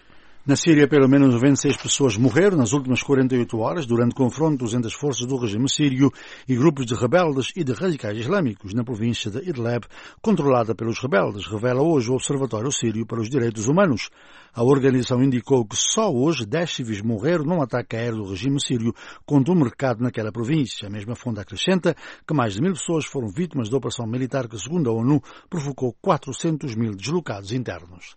Na Síria, pelo menos noventa e seis pessoas morreram nas últimas quarenta e oito horas durante confrontos entre as forças do regime sírio e grupos de rebeldes e de radicais islâmicos na província de Idlib, controlada pelos rebeldes, revela hoje o Observatório Sírio para os Direitos Humanos. A organização indicou que só hoje dez civis morreram num ataque aéreo do regime sírio contra um mercado naquela província. A mesma fonte acrescenta que mais de mil pessoas foram vítimas da operação militar que, segundo a ONU, provocou quatrocentos mil deslocados internos.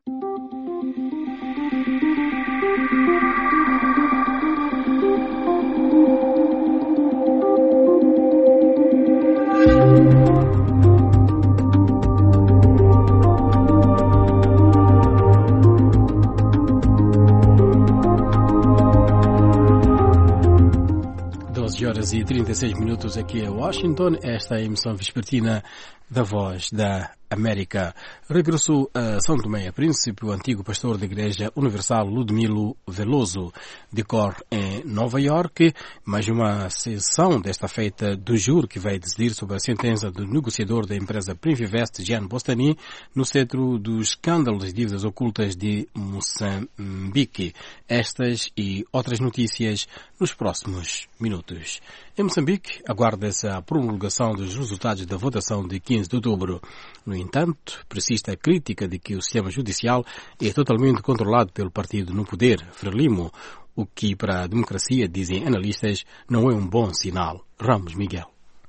doze horas e trinta e seis minutos aqui em Washington. Esta é a emissão vespertina da Voz da América. Regressou a São Tomé e Príncipe o antigo pastor da Igreja Universal Ludmilo Veloso. Decorre em Nova York mais uma sessão desta feita do júri que vai decidir sobre a sentença do negociador da empresa Primvest, Jean Bostani, no centro dos escândalos de dívidas ocultas de Moçambique. Estas e outras notícias nos próximos minutos. Em Moçambique, aguarda-se a promulgação dos resultados da votação de quinze de outubro. No entanto, persiste a crítica de que o sistema judicial é totalmente controlado pelo partido no poder, Frelimo, o que para a democracia, dizem analistas, não é um bom sinal. Ramos Miguel.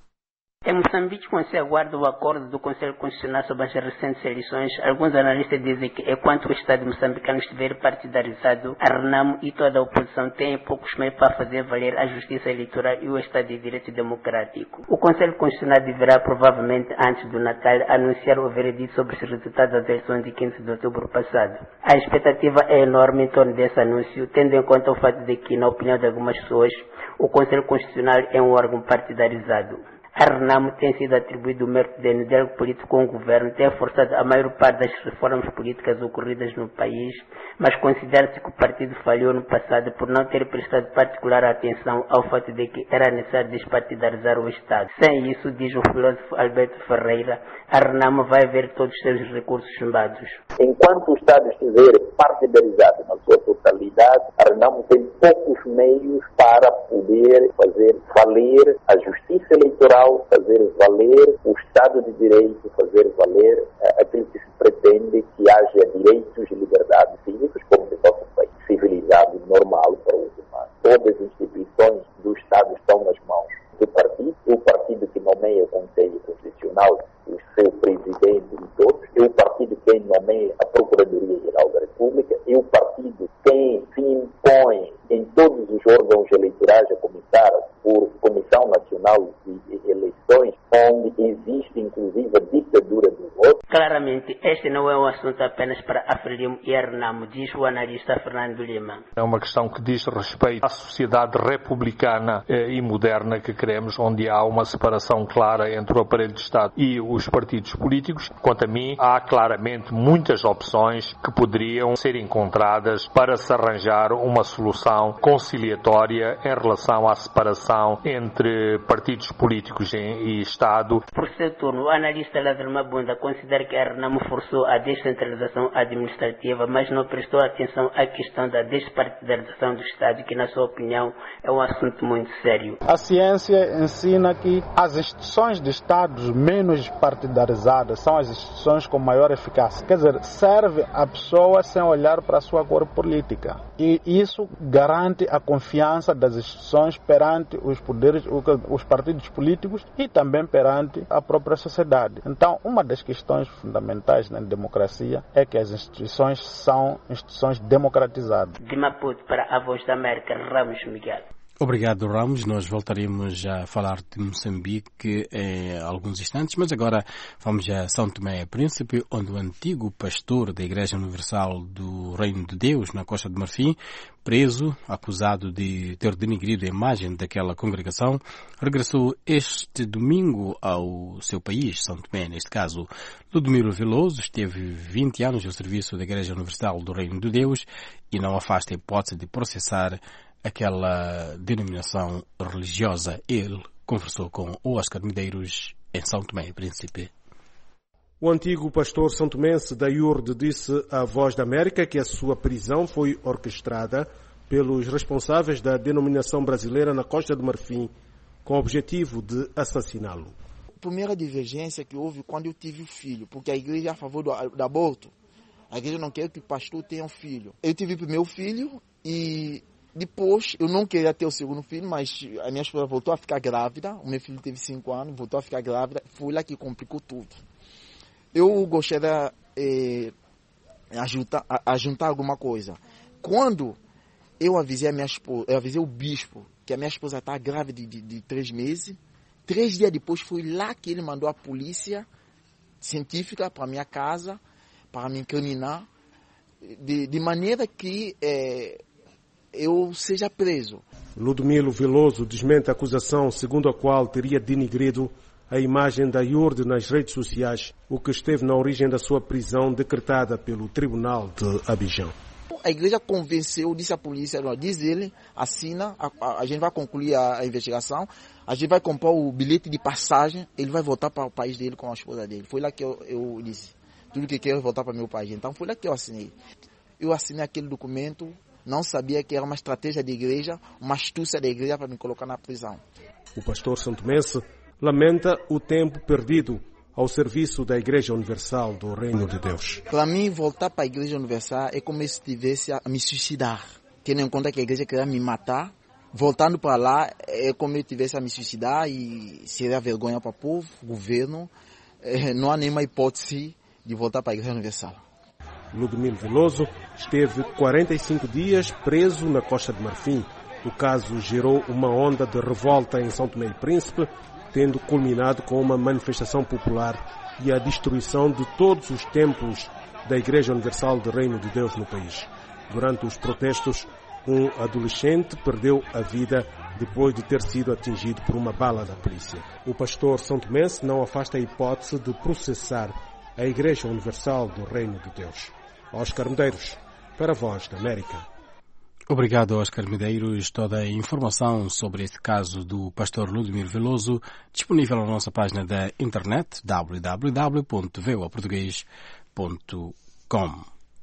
Em Moçambique, quando se aguarda o acordo do Conselho Constitucional sobre as recentes eleições, alguns analistas dizem que, enquanto o Estado moçambicano estiver partidarizado, a Renamo e toda a oposição têm poucos meios para fazer valer a justiça eleitoral e o Estado de Direito Democrático. O Conselho Constitucional deverá, provavelmente antes do Natal, anunciar o veredito sobre os resultados das eleições de quinze de outubro passado. A expectativa é enorme em torno desse anúncio, tendo em conta o fato de que, na opinião de algumas pessoas, o Conselho Constitucional é um órgão partidarizado. A Renamo tem sido atribuído o mérito de, no diálogo político com o governo, ter forçado a maior parte das reformas políticas ocorridas no país, mas considera-se que o partido falhou no passado por não ter prestado particular atenção ao fato de que era necessário despartidarizar o Estado. Sem isso, diz o filósofo Alberto Ferreira, a Renamo vai ver todos os seus recursos chumbados. Enquanto o Estado estiver partidarizado na sua totalidade, a Renamo tem poucos meios para poder fazer valer a justiça eleitoral, fazer valer o Estado de Direito, fazer valer uh, aquilo que se pretende que haja direitos e liberdades cívicas, como se fosse um país civilizado e normal para os humanos. Todas as instituições do Estado estão nas mãos do partido, é o partido que nomeia o Conselho Constitucional, o seu presidente e todos, é o partido quem nomeia a Procuradoria-Geral da República, é o partido quem se impõe em todos os órgãos eleitorais, a começar por Comissão Nacional de Eleições, onde existe inclusive a ditadura do voto. Claramente, este não é um assunto apenas para a Frelimo e a Renamo, diz o analista Fernando Lima. É uma questão que diz respeito à sociedade republicana eh, e moderna que queremos, onde há uma separação clara entre o aparelho de Estado e os partidos políticos. Quanto a mim, há claramente muitas opções que poderiam ser encontradas para se arranjar uma solução conciliatória em relação à separação entre partidos políticos e Estado. Por seu turno, o analista Lázaro Mabunda considera que a Renamo forçou a descentralização administrativa, mas não prestou atenção à questão da despartidarização do Estado, que, na sua opinião, é um assunto muito sério. A ciência ensina que as instituições de Estados menos partidarizadas são as instituições com maior eficácia. Quer dizer, serve a pessoa sem olhar para a sua cor política. E isso garante a confiança das instituições perante os poderes, os partidos políticos e também perante a própria sociedade. Então, uma das questões fundamentais na democracia é que as instituições são instituições democratizadas. De Maputo para a Voz da América, Ramos Miguel. Obrigado, Ramos. Nós voltaremos a falar de Moçambique em alguns instantes, mas agora vamos a São Tomé e Príncipe, onde o antigo pastor da Igreja Universal do Reino de Deus, na Costa de Marfim, preso, acusado de ter denegrido a imagem daquela congregação, regressou este domingo ao seu país, São Tomé, neste caso. Ludmilo Veloso esteve vinte anos ao serviço da Igreja Universal do Reino de Deus e não afasta a hipótese de processar aquela denominação religiosa. Ele conversou com o Oscar Medeiros em São Tomé e Príncipe. O antigo pastor santomense da I U R D disse à Voz da América que a sua prisão foi orquestrada pelos responsáveis da denominação brasileira na Costa do Marfim, com o objetivo de assassiná-lo. A primeira divergência que houve quando eu tive o filho, porque a igreja é a favor do, do aborto. A igreja não quer que o pastor tenha um filho. Eu tive o primeiro filho e depois eu não queria ter o segundo filho, mas a minha esposa voltou a ficar grávida. O meu filho teve cinco anos, voltou a ficar grávida. Foi lá que complicou tudo. Eu gostaria de eh, ajuntar, ajuntar alguma coisa. Quando eu avisei a minha esposa, eu avisei o bispo que a minha esposa está grávida de, de, de três meses, três dias depois foi lá que ele mandou a polícia científica para minha casa, para me incriminar, de, de maneira que eh, eu seja preso. Ludmilo Veloso desmente a acusação segundo a qual teria denigrido a imagem da I U R D nas redes sociais, o que esteve na origem da sua prisão decretada pelo Tribunal de Abidjan. A igreja convenceu, disse à polícia, diz ele, assina, a, a, a gente vai concluir a, a investigação, a gente vai comprar o bilhete de passagem, ele vai voltar para o país dele com a esposa dele. Foi lá que eu, eu disse, tudo que quero é voltar para o meu país. Então foi lá que eu assinei. Eu assinei aquele documento, não sabia que era uma estratégia da igreja, uma astúcia da igreja para me colocar na prisão. O pastor santomense lamenta o tempo perdido ao serviço da Igreja Universal do Reino de Deus. Para mim, voltar para a Igreja Universal é como se estivesse a me suicidar. Tendo em conta que a igreja queria me matar, voltando para lá é como se eu estivesse a me suicidar e seria vergonha para o povo, governo. É, não há nenhuma hipótese de voltar para a Igreja Universal. Ludmilo Veloso esteve quarenta e cinco dias preso na Costa de Marfim. O caso gerou uma onda de revolta em São Tomé e Príncipe, tendo culminado com uma manifestação popular e a destruição de todos os templos da Igreja Universal do Reino de Deus no país. Durante os protestos, um adolescente perdeu a vida depois de ter sido atingido por uma bala da polícia. O pastor santomense não afasta a hipótese de processar a Igreja Universal do Reino de Deus. Oscar Medeiros, para a Voz da América. Obrigado, Oscar Medeiros. Toda a informação sobre este caso do pastor Ludmilo Veloso disponível na nossa página da internet w w w ponto v o a português ponto com.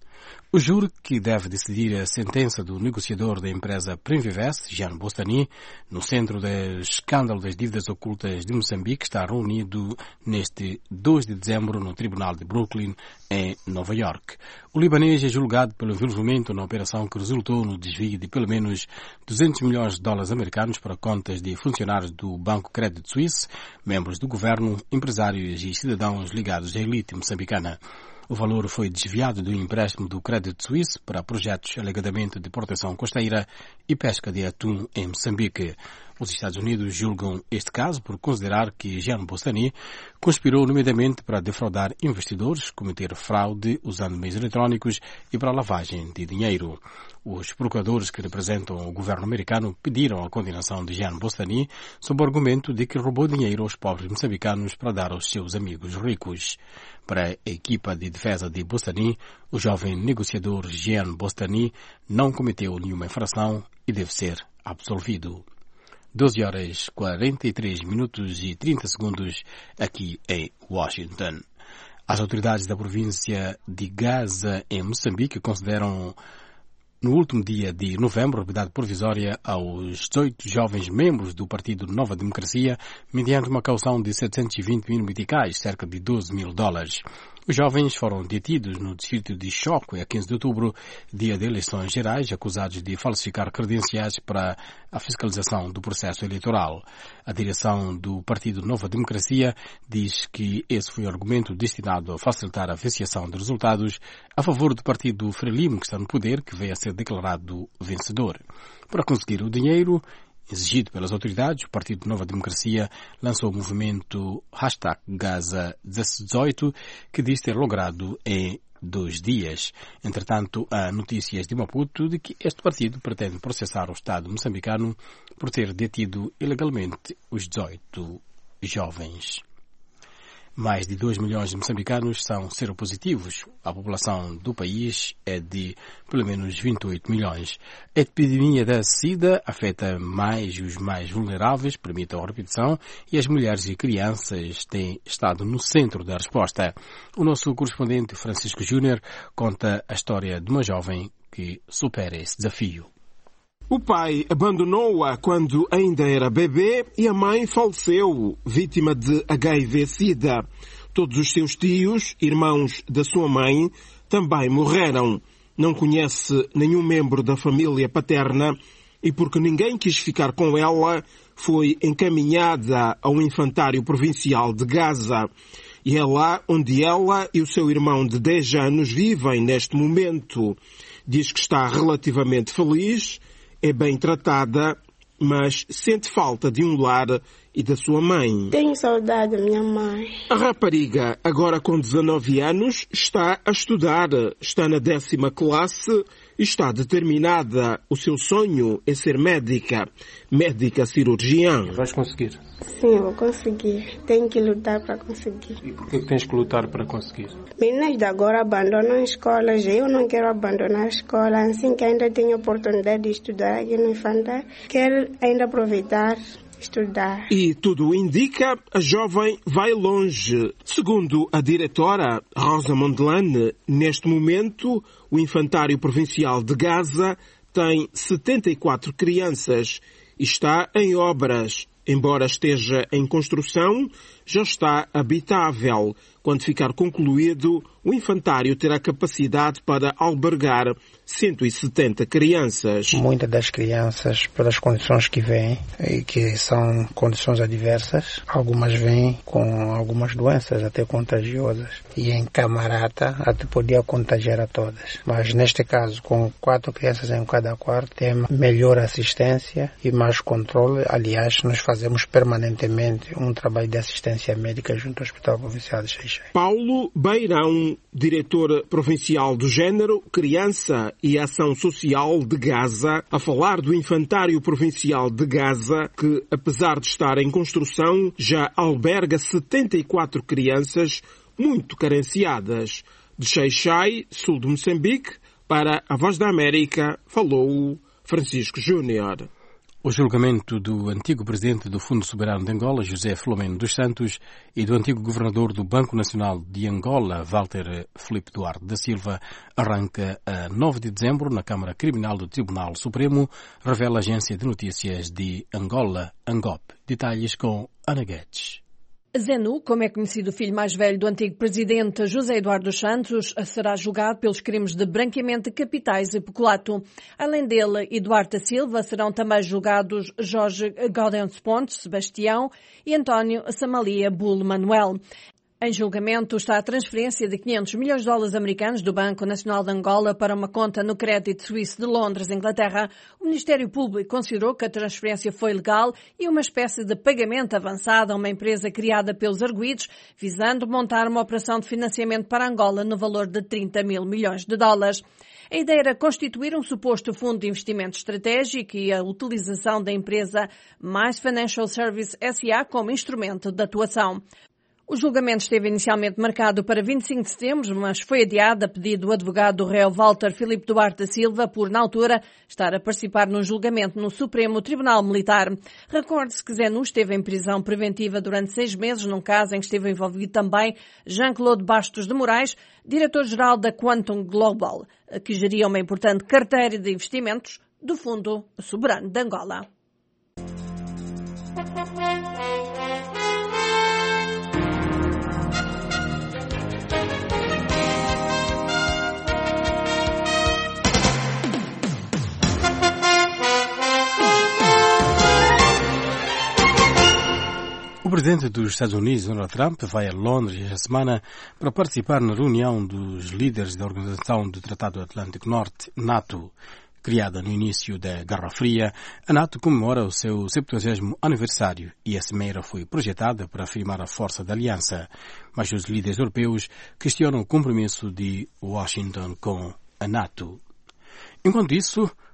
O júri que deve decidir a sentença do negociador da empresa Primvivest, Jean Bostani, no centro do escândalo das dívidas ocultas de Moçambique, está reunido neste dois de dezembro no Tribunal de Brooklyn, em Nova York. O libanês é julgado pelo envolvimento na operação que resultou no desvio de pelo menos duzentos milhões de dólares americanos para contas de funcionários do Banco Credit Suisse, membros do governo, empresários e cidadãos ligados à elite moçambicana. O valor foi desviado do empréstimo do Credit Suisse para projetos alegadamente de proteção costeira e pesca de atum em Moçambique. Os Estados Unidos julgam este caso por considerar que Jean Bostani conspirou nomeadamente para defraudar investidores, cometer fraude usando meios eletrónicos e para lavagem de dinheiro. Os procuradores que representam o governo americano pediram a condenação de Jean Bostani sob o argumento de que roubou dinheiro aos pobres moçambicanos para dar aos seus amigos ricos. Para a equipa de defesa de Bostani, o jovem negociador Jean Bostani não cometeu nenhuma infração e deve ser absolvido. doze horas, quarenta e três minutos e trinta segundos aqui em Washington. As autoridades da província de Gaza, em Moçambique, consideram no último dia de novembro a liberdade provisória aos dezoito jovens membros do Partido Nova Democracia, mediante uma caução de setecentos e vinte mil meticais, cerca de doze mil dólares. Os jovens foram detidos no distrito de Choco a quinze de outubro, dia de eleições gerais, acusados de falsificar credenciais para a fiscalização do processo eleitoral. A direção do Partido Nova Democracia diz que esse foi o argumento destinado a facilitar a viciação de resultados a favor do partido Frelimo, que está no poder, que veio a ser declarado vencedor. Para conseguir o dinheiro exigido pelas autoridades, o Partido Nova Democracia lançou o movimento hashtag Gaza dezoito, que diz ter logrado em dois dias. Entretanto, há notícias de Maputo de que este partido pretende processar o Estado moçambicano por ter detido ilegalmente os dezoito jovens. Mais de dois milhões de moçambicanos são seropositivos. A população do país é de pelo menos vinte e oito milhões. A epidemia da SIDA afeta mais os mais vulneráveis, permite a repetição, e as mulheres e crianças têm estado no centro da resposta. O nosso correspondente Francisco Júnior conta a história de uma jovem que supera esse desafio. O pai abandonou-a quando ainda era bebê e a mãe faleceu, vítima de H I V-Sida. Todos os seus tios, irmãos da sua mãe, também morreram. Não conhece nenhum membro da família paterna e, porque ninguém quis ficar com ela, foi encaminhada ao Infantário Provincial de Gaza. E é lá onde ela e o seu irmão de dez anos vivem neste momento. Diz que está relativamente feliz, é bem tratada, mas sente falta de um lar e da sua mãe. Tenho saudade da minha mãe. A rapariga, agora com dezanove anos, está a estudar, está na décima classe e está determinada. O seu sonho é ser médica, médica cirurgiã. Vais conseguir? Sim, vou conseguir. Tenho que lutar para conseguir. E por que tens que lutar para conseguir? Meninas de agora abandonam a escola, já eu não quero abandonar a escola, assim que ainda tenho a oportunidade de estudar aqui no Infantário, quero ainda aproveitar estudar. E tudo indica, a jovem vai longe. Segundo a diretora Rosa Mondelane, neste momento o Infantário Provincial de Gaza tem setenta e quatro crianças e está em obras. Embora esteja em construção, já está habitável. Quando ficar concluído, o infantário terá capacidade para albergar cento e setenta crianças. Muitas das crianças, pelas condições que vêm, e que são condições adversas, algumas vêm com algumas doenças até contagiosas. E em camarata até podia contagiar a todas. Mas neste caso, com quatro crianças em cada quarto, tem melhor assistência e mais controle. Aliás, nós fazemos permanentemente um trabalho de assistência médica junto ao Hospital Provincial de Xai-Xai. Paulo Beirão, diretor provincial do Género, Criança e Ação Social de Gaza, a falar do Infantário Provincial de Gaza, que, apesar de estar em construção, já alberga setenta e quatro crianças muito carenciadas. De Xai-Xai, sul de Moçambique, para a Voz da América, falou Francisco Júnior. O julgamento do antigo presidente do Fundo Soberano de Angola, José Filomeno dos Santos, e do antigo governador do Banco Nacional de Angola, Walter Filipe Duarte da Silva, arranca a nove de dezembro na Câmara Criminal do Tribunal Supremo, revela a agência de notícias de Angola, Angop. Detalhes com Ana Guedes. Zenu, como é conhecido o filho mais velho do antigo presidente José Eduardo dos Santos, será julgado pelos crimes de branqueamento de capitais e peculato. Além dele e Duarte Silva, serão também julgados Jorge Gaudens Pontes, Sebastião e António Samalia Bull Manuel. Em julgamento está a transferência de quinhentos milhões de dólares americanos do Banco Nacional de Angola para uma conta no crédito suíço de Londres, Inglaterra. O Ministério Público considerou que a transferência foi legal e uma espécie de pagamento avançado a uma empresa criada pelos arguidos, visando montar uma operação de financiamento para Angola no valor de trinta mil milhões de dólares. A ideia era constituir um suposto fundo de investimento estratégico e a utilização da empresa Mais Financial Service S A como instrumento de atuação. O julgamento esteve inicialmente marcado para vinte e cinco de setembro, mas foi adiado a pedido do advogado do réu Walter Filipe Duarte da Silva por, na altura, estar a participar no julgamento no Supremo Tribunal Militar. Recorde-se que Zenu esteve em prisão preventiva durante seis meses, num caso em que esteve envolvido também Jean-Claude Bastos de Moraes, diretor-geral da Quantum Global, que geria uma importante carteira de investimentos do Fundo Soberano de Angola. O presidente dos Estados Unidos, Donald Trump, vai a Londres esta semana para participar na reunião dos líderes da Organização do Tratado Atlântico Norte, NATO. Criada no início da Guerra Fria, a NATO comemora o seu septuagésimo aniversário e a cimeira foi projetada para afirmar a força da aliança. Mas os líderes europeus questionam o compromisso de Washington com a NATO. Enquanto isso,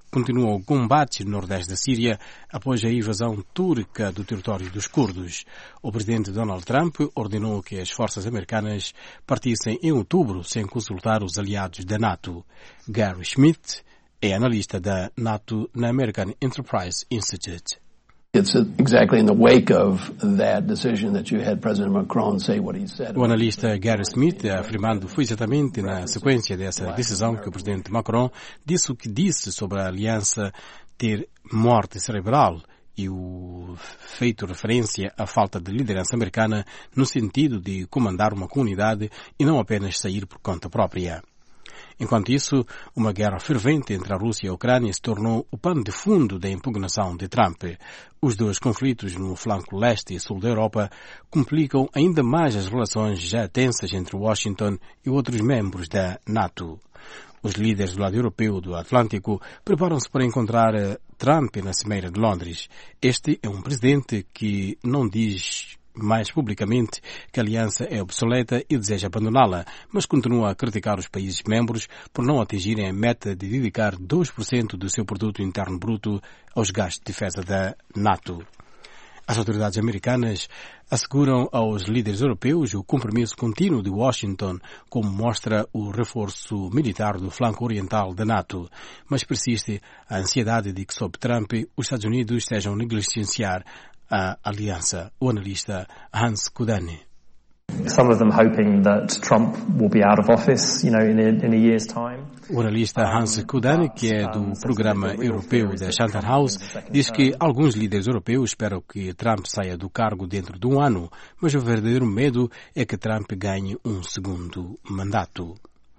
continuam combates no nordeste da Síria após a invasão turca do território dos curdos. O presidente Donald Trump ordenou que as forças americanas partissem em outubro sem consultar os aliados da NATO. Gary Schmidt é analista da NATO na American Enterprise Institute. It's exactly in the wake of that decision that you had President Macron say what he said. O analista Gary Smith, afirmando foi exatamente na sequência dessa decisão que o presidente Macron disse o que disse sobre a aliança ter morte cerebral e o feito referência à falta de liderança americana no sentido de comandar uma comunidade e não apenas sair por conta própria. Enquanto isso, uma guerra fervente entre a Rússia e a Ucrânia se tornou o pano de fundo da impugnação de Trump. Os dois conflitos no flanco leste e sul da Europa complicam ainda mais as relações já tensas entre Washington e outros membros da NATO. Os líderes do lado europeu do Atlântico preparam-se para encontrar Trump na Cimeira de Londres. Este é um presidente que não diz mais publicamente que a aliança é obsoleta e deseja abandoná-la, mas continua a criticar os países membros por não atingirem a meta de dedicar dois por cento do seu produto interno bruto aos gastos de defesa da NATO. As autoridades americanas asseguram aos líderes europeus o compromisso contínuo de Washington, como mostra o reforço militar do flanco oriental da NATO, mas persiste a ansiedade de que, sob Trump, os Estados Unidos estejam a negligenciar a aliança. O analista Hans Kudane. Some of them hoping that Trump will be out of office, you know, in a, in a year's time. O analista Hans Kudane, que é do programa europeu da Chatham House, diz que alguns líderes europeus esperam que Trump saia do cargo dentro de um ano, mas o verdadeiro medo é que Trump ganhe um segundo mandato.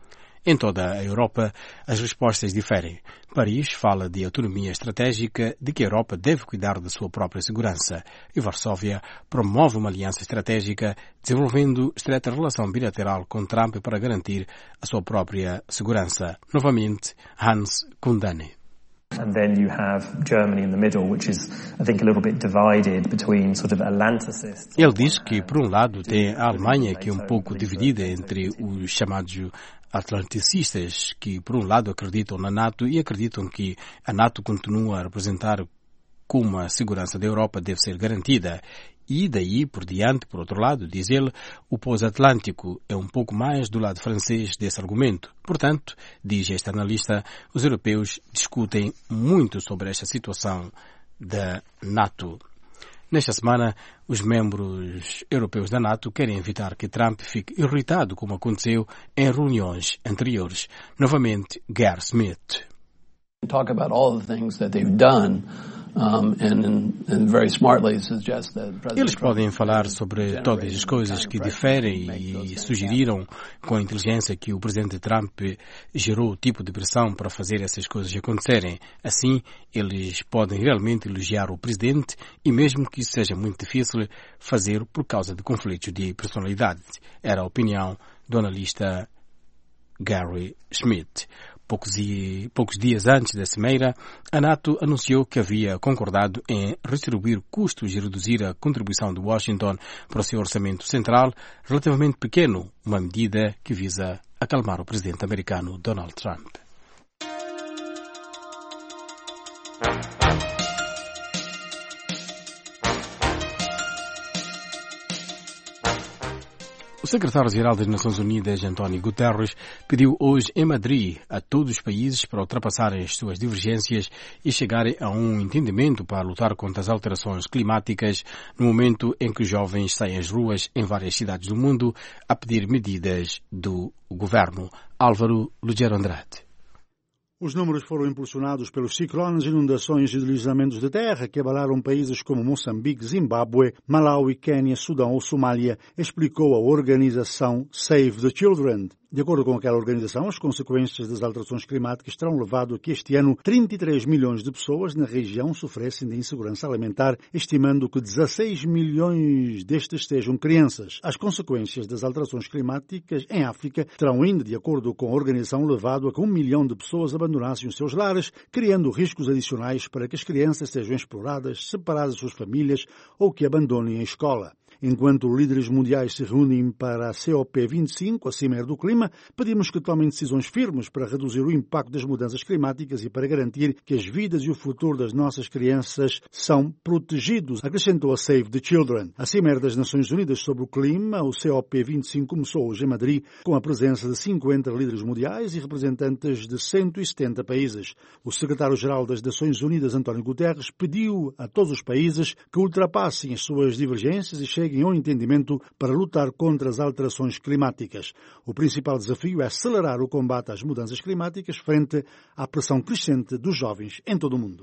Em toda a Europa, as respostas diferem. Paris fala de autonomia estratégica, de que a Europa deve cuidar da sua própria segurança. E Varsóvia promove uma aliança estratégica, desenvolvendo estreita relação bilateral com Trump para garantir a sua própria segurança. Novamente, Hans Kundane. And then you have Germany in the middle, which is, I think, a little bit divided between sort of Atlanticists. Ele diz que, por um lado, tem a Alemanha, que é um pouco dividida entre os chamados atlanticistas, que, por um lado, acreditam na NATO e acreditam que a NATO continua a representar como a segurança da Europa deve ser garantida. E daí por diante, por outro lado, diz ele, o pós-atlântico é um pouco mais do lado francês desse argumento. Portanto, diz este analista, os europeus discutem muito sobre esta situação da NATO. Nesta semana, os membros europeus da NATO querem evitar que Trump fique irritado, como aconteceu em reuniões anteriores. Novamente, Gary Smith. Talk about all the things that they've done. Um, and, and very smartly suggest that Eles podem falar sobre todas as coisas que diferem e sugeriram com a inteligência que o presidente Trump gerou o tipo de pressão para fazer essas coisas acontecerem. Assim, eles podem realmente elogiar o presidente e mesmo que isso seja muito difícil fazer por causa de conflitos de personalidade. Era a opinião do analista Gary Schmidt. Poucos, e, poucos dias antes da cimeira, a NATO anunciou que havia concordado em redistribuir custos e reduzir a contribuição de Washington para o seu orçamento central, relativamente pequeno, uma medida que visa acalmar o presidente americano Donald Trump. O secretário-geral das Nações Unidas, António Guterres, pediu hoje em Madrid a todos os países para ultrapassarem as suas divergências e chegarem a um entendimento para lutar contra as alterações climáticas no momento em que os jovens saem às ruas em várias cidades do mundo a pedir medidas do governo. Álvaro Lugero Andrade. Os números foram impulsionados pelos ciclones, inundações e deslizamentos de terra que abalaram países como Moçambique, Zimbábue, Malawi, Quênia, Sudão ou Somália, explicou a organização Save the Children. De acordo com aquela organização, as consequências das alterações climáticas terão levado a que este ano trinta e três milhões de pessoas na região sofressem de insegurança alimentar, estimando que dezasseis milhões destes sejam crianças. As consequências das alterações climáticas em África terão ainda, de acordo com a organização, levado a que um milhão de pessoas abandonassem os seus lares, criando riscos adicionais para que as crianças sejam exploradas, separadas de suas famílias ou que abandonem a escola. Enquanto líderes mundiais se reúnem para a C O P vinte e cinco, a Cimeira do Clima, pedimos que tomem decisões firmes para reduzir o impacto das mudanças climáticas e para garantir que as vidas e o futuro das nossas crianças são protegidos, acrescentou a Save the Children. A Cimeira das Nações Unidas sobre o Clima, o C O P vinte e cinco, começou hoje em Madrid com a presença de cinquenta líderes mundiais e representantes de cento e setenta países. O secretário-geral das Nações Unidas, António Guterres, pediu a todos os países que ultrapassem as suas divergências e cheguem ao entendimento para lutar contra as alterações climáticas. O principal desafio é acelerar o combate às mudanças climáticas frente à pressão crescente dos jovens em todo o mundo.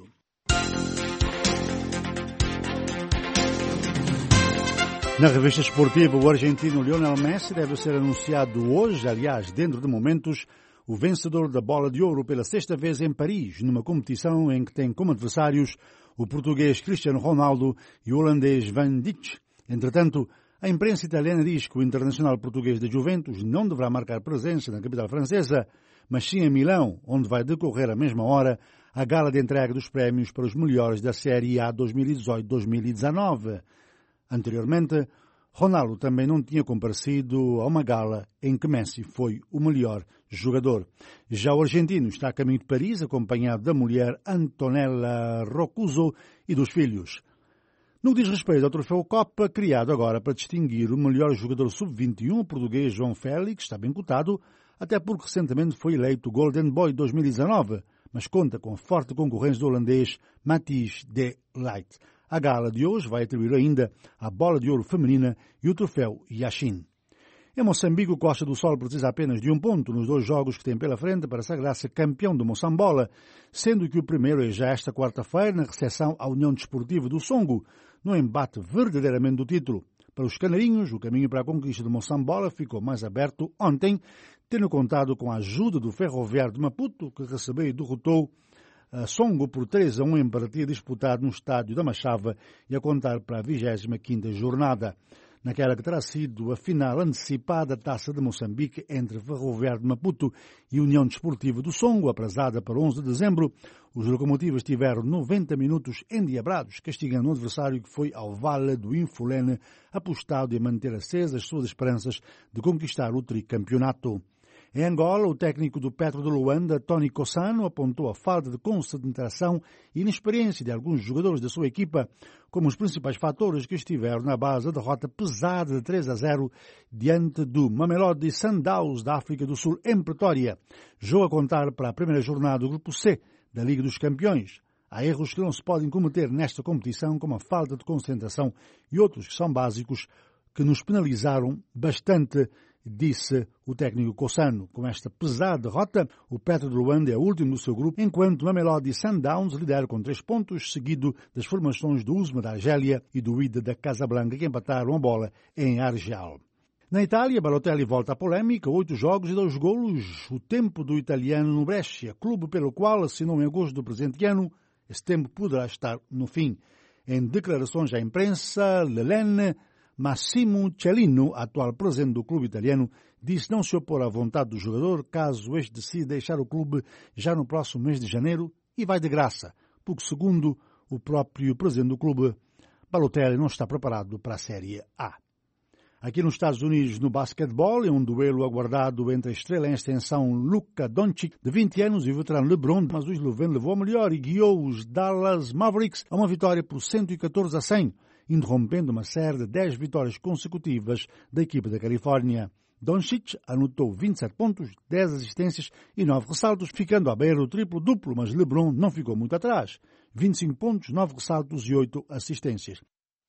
Na revista esportiva, o argentino Lionel Messi deve ser anunciado hoje, aliás, dentro de momentos, o vencedor da Bola de Ouro pela sexta vez em Paris, numa competição em que tem como adversários o português Cristiano Ronaldo e o holandês Van Dijk. Entretanto, a imprensa italiana diz que o internacional português da Juventus não deverá marcar presença na capital francesa, mas sim em Milão, onde vai decorrer à mesma hora a gala de entrega dos prémios para os melhores da Série A dois mil e dezoito dois mil e dezenove. Anteriormente, Ronaldo também não tinha comparecido a uma gala em que Messi foi o melhor jogador. Já o argentino está a caminho de Paris, acompanhado da mulher Antonella Roccuzzo e dos filhos. No que diz respeito ao troféu Copa, criado agora para distinguir o melhor jogador sub vinte e um, o português João Félix, está bem cotado, até porque recentemente foi eleito Golden Boy dois mil e dezenove, mas conta com forte concorrência do holandês Matthijs de Ligt. A gala de hoje vai atribuir ainda a Bola de Ouro feminina e o troféu Yashin. Em Moçambique, o Costa do Sol precisa apenas de um ponto nos dois jogos que tem pela frente para sagrar-se campeão de Moçambola, sendo que o primeiro é já esta quarta-feira na recepção à União Desportiva do Songo, no embate verdadeiramente do título. Para os canarinhos, o caminho para a conquista de Moçambola ficou mais aberto ontem, tendo contado com a ajuda do Ferroviário de Maputo, que recebeu e derrotou a Songo por três a um em partida disputado no estádio da Machava e a contar para a vigésima quinta jornada. Naquela que terá sido a final antecipada da Taça de Moçambique entre Ferroviário de Maputo e União Desportiva do Songo, aprazada para onze de dezembro, os locomotivas tiveram noventa minutos endiabrados, castigando o adversário que foi ao Vale do Infulene, apostado em manter acesas suas esperanças de conquistar o tricampeonato. Em Angola, o técnico do Petro de Luanda, Tony Cossano, apontou a falta de concentração e inexperiência de alguns jogadores da sua equipa como os principais fatores que estiveram na base da derrota pesada de três a zero diante do Mamelodi Sundowns da África do Sul em Pretória. Jogo a contar para a primeira jornada do Grupo C da Liga dos Campeões. Há erros que não se podem cometer nesta competição, como a falta de concentração e outros que são básicos, que nos penalizaram bastante, disse o técnico Cossano. Com esta pesada derrota, o Petro de Luanda é o último do seu grupo, enquanto o Mamelodi Sundowns lidera com três pontos, seguido das formações do Usma da Argélia e do Wydad da Casablanca, que empataram a bola em Argel. Na Itália, Balotelli volta à polêmica, oito jogos e dois golos, o tempo do italiano no Brescia, clube pelo qual assinou em agosto do presente ano. Esse tempo poderá estar no fim. Em declarações à imprensa, Lelene Massimo Cellino, atual presidente do clube italiano, disse não se opor à vontade do jogador caso este decida deixar o clube já no próximo mês de janeiro, e vai de graça, porque, segundo o próprio presidente do clube, Balotelli não está preparado para a Série A. Aqui nos Estados Unidos, no basquetebol, é um duelo aguardado entre a estrela em extensão Luka Doncic, de vinte anos, e o veterano LeBron, mas o esloveno levou a melhor e guiou os Dallas Mavericks a uma vitória por cento e catorze a cem, interrompendo uma série de dez vitórias consecutivas da equipe da Califórnia. Doncic anotou vinte e sete pontos, dez assistências e nove ressaltos, ficando à beira do triplo-duplo, mas LeBron não ficou muito atrás. vinte e cinco pontos, nove ressaltos e oito assistências.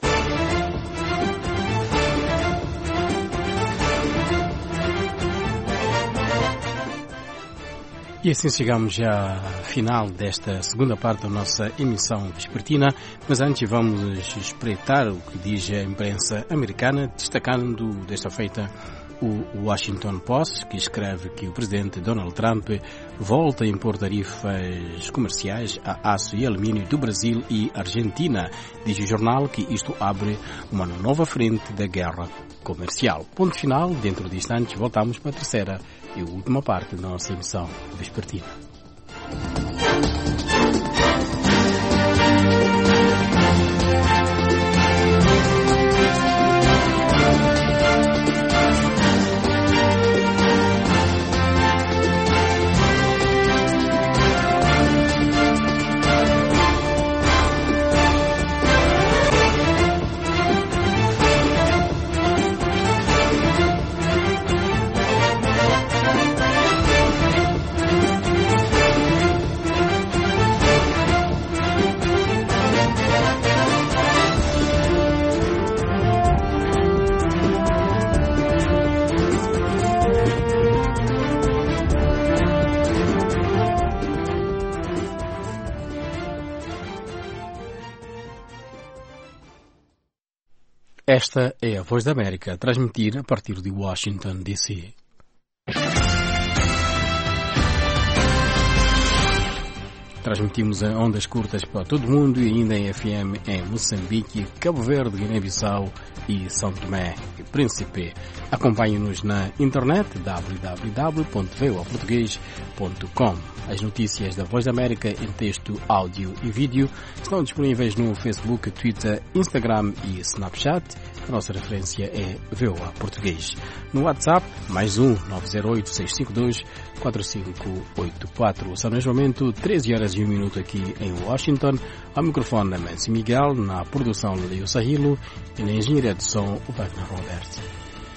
E assim chegamos já ao final desta segunda parte da nossa emissão vespertina, mas antes vamos espreitar o que diz a imprensa americana, destacando desta feita o Washington Post, que escreve que o presidente Donald Trump volta a impor tarifas comerciais a aço e alumínio do Brasil e Argentina. Diz o jornal que isto abre uma nova frente da guerra comercial. Ponto final, dentro de instantes voltamos para a terceira e última parte da nossa emissão vespertina. Esta é a Voz da América, a transmitir a partir de Washington, D C. Transmitimos em ondas curtas para todo o mundo e ainda em F M em Moçambique, Cabo Verde, Guiné-Bissau e São Tomé e Príncipe. Acompanhe-nos na internet w w w ponto voa português ponto com. As notícias da Voz da América em texto, áudio e vídeo estão disponíveis no Facebook, Twitter, Instagram e Snapchat. A nossa referência é VOA Português. No WhatsApp, mais um nove zero oito, seis cinco dois, quatro cinco oito quatro. São neste momento treze horas e um minuto aqui em Washington. Ao microfone da Nancy Miguel, na produção Leo Sahilo e na engenharia de som o Wagner Robert.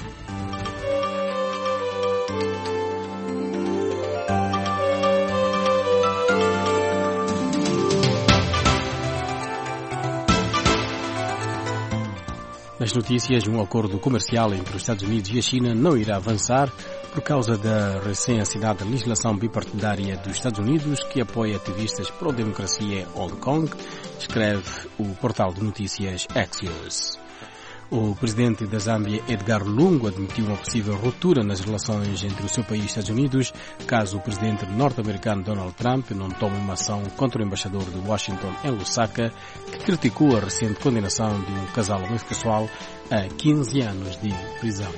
Nas notícias, um acordo comercial entre os Estados Unidos e a China não irá avançar por causa da recém-assinada legislação bipartidária dos Estados Unidos que apoia ativistas pró-democracia em Hong Kong, escreve o portal de notícias Axios. O presidente da Zâmbia, Edgar Lungu, admitiu uma possível ruptura nas relações entre o seu país e os Estados Unidos caso o presidente norte-americano Donald Trump não tome uma ação contra o embaixador de Washington em Lusaka, que criticou a recente condenação de um casal homossexual a quinze anos de prisão.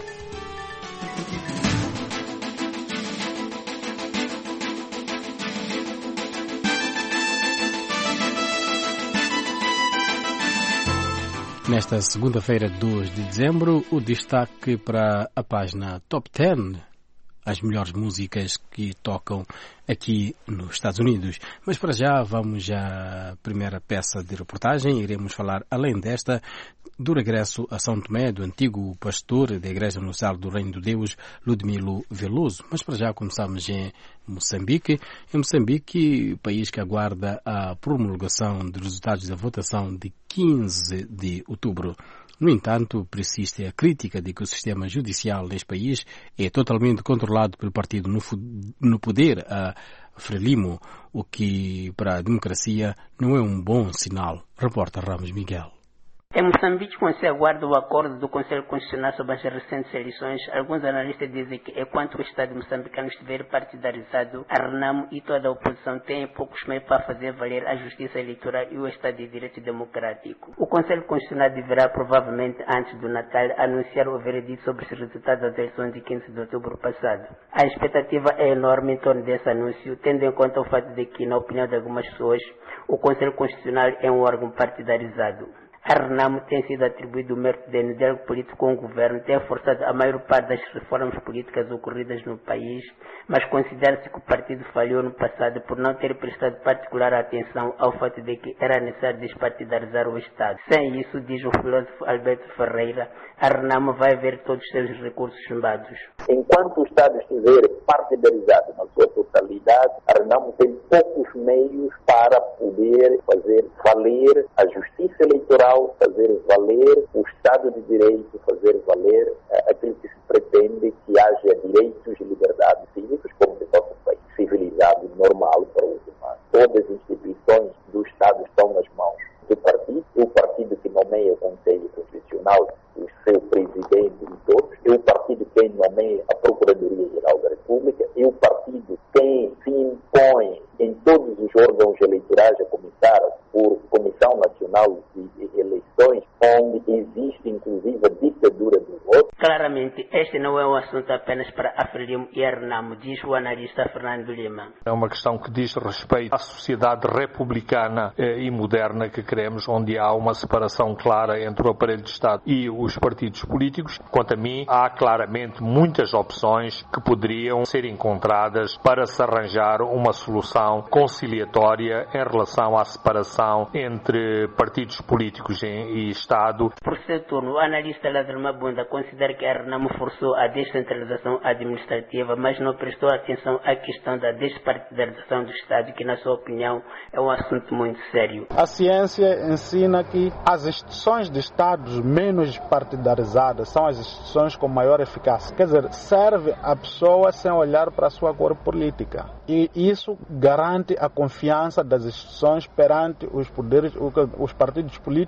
Nesta segunda-feira, dois de dezembro, o destaque para a página Top dez, as melhores músicas que tocam aqui nos Estados Unidos. Mas para já vamos à primeira peça de reportagem. Iremos falar, além desta, do regresso a São Tomé do antigo pastor da Igreja Universal do Reino de Deus, Ludmilo Veloso. Mas para já começamos em Moçambique. Em Moçambique, país que aguarda a promulgação dos resultados da votação de quinze de outubro. No entanto, persiste a crítica de que o sistema judicial neste país é totalmente controlado pelo partido no poder, a Frelimo, o que para a democracia não é um bom sinal. Reporta Ramos Miguel. Em Moçambique, quando se aguarda o acordo do Conselho Constitucional sobre as recentes eleições, alguns analistas dizem que enquanto o Estado moçambicano estiver partidarizado, a RENAMO e toda a oposição têm poucos meios para fazer valer a justiça eleitoral e o Estado de Direito Democrático. O Conselho Constitucional deverá, provavelmente antes do Natal, anunciar o veredito sobre os resultados das eleições de quinze de outubro passado. A expectativa é enorme em torno desse anúncio, tendo em conta o fato de que, na opinião de algumas pessoas, o Conselho Constitucional é um órgão partidarizado. A RENAMO tem sido atribuído o mérito de diálogo político com o governo, tem forçado a maior parte das reformas políticas ocorridas no país, mas considera-se que o partido falhou no passado por não ter prestado particular atenção ao fato de que era necessário despartidarizar o Estado. Sem isso, diz o filósofo Alberto Ferreira, a RENAMO vai ver todos os seus recursos chumbados. Enquanto o Estado estiver partidarizado na sua totalidade, a RENAMO tem poucos meios para poder fazer valer a justiça eleitoral, fazer valer o Estado de Direito, fazer valer uh, aquilo que se pretende que haja direitos e liberdades cívicas, como de nosso país civilizado, normal para os humanos. Todas as instituições do Estado estão nas mãos do partido, o partido que nomeia o Conselho Constitucional, o seu presidente e todos, é o partido quem nomeia a Procuradoria-Geral da República, é o partido quem se impõe em todos os órgãos eleitorais, a começar por Comissão Nacional de Eleições, onde existe inclusive a ditadura do voto. Claramente, este não é um assunto apenas para a Frelimo e a RENAMO, diz o analista Fernando Lima. É uma questão que diz respeito à sociedade republicana eh, e moderna que queremos, onde há uma separação clara entre o aparelho de Estado e os partidos políticos. Quanto a mim, há claramente muitas opções que poderiam ser encontradas para se arranjar uma solução conciliatória em relação à separação entre partidos políticos e Estado. Por seu turno, o analista Lázaro Mabunda considera que a RENAMO forçou a descentralização administrativa, mas não prestou atenção à questão da despartidarização do Estado, que, na sua opinião, é um assunto muito sério. A ciência ensina que as instituições de Estados menos partidarizadas são as instituições com maior eficácia. Quer dizer, serve a pessoa sem olhar para a sua cor política. E isso garante a confiança das instituições perante os poderes, os partidos políticos e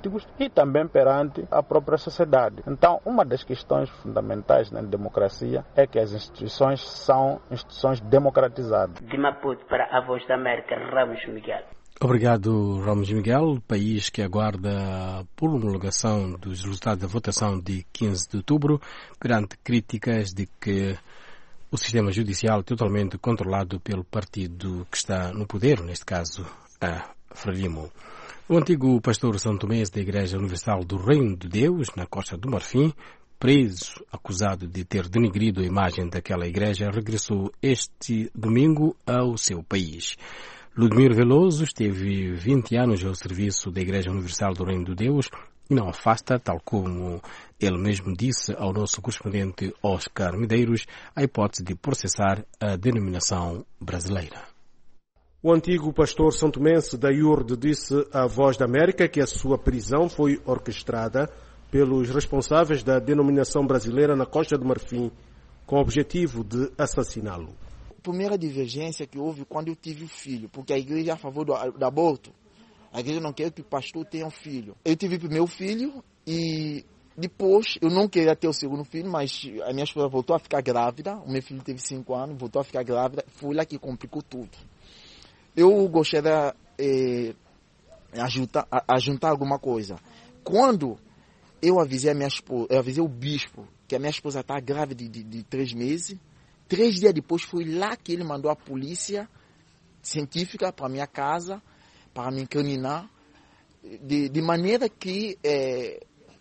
e também perante a própria sociedade. Então, uma das questões fundamentais na democracia é que as instituições são instituições democratizadas. De Maputo para a Voz da América, Ramos Miguel. Obrigado, Ramos Miguel. País que aguarda a promulgação dos resultados da votação de quinze de outubro, perante críticas de que o sistema judicial é totalmente controlado pelo partido que está no poder, neste caso a Frelimo. O antigo pastor São Tomés da Igreja Universal do Reino de Deus, na Costa do Marfim, preso, acusado de ter denegrido a imagem daquela igreja, regressou este domingo ao seu país. Ludmiro Veloso esteve vinte anos ao serviço da Igreja Universal do Reino de Deus e não afasta, tal como ele mesmo disse ao nosso correspondente Oscar Medeiros, a hipótese de processar a denominação brasileira. O antigo pastor santomense da I U R D disse à Voz da América que a sua prisão foi orquestrada pelos responsáveis da denominação brasileira na Costa do Marfim, com o objetivo de assassiná-lo. A primeira divergência que houve quando eu tive o filho, porque a igreja é a favor do, do aborto. A igreja não quer que o pastor tenha um filho. Eu tive o meu filho e depois eu não queria ter o segundo filho, mas a minha esposa voltou a ficar grávida. O meu filho teve cinco anos, voltou a ficar grávida. Foi lá que complicou tudo. Eu gostaria de eh, ajuntar, a, a juntar alguma coisa. Quando eu avisei a minha esposa, eu avisei o bispo que a minha esposa está grávida de, de, de três meses, três dias depois foi lá que ele mandou a polícia científica para minha casa, para me incriminar, de, de maneira que eh,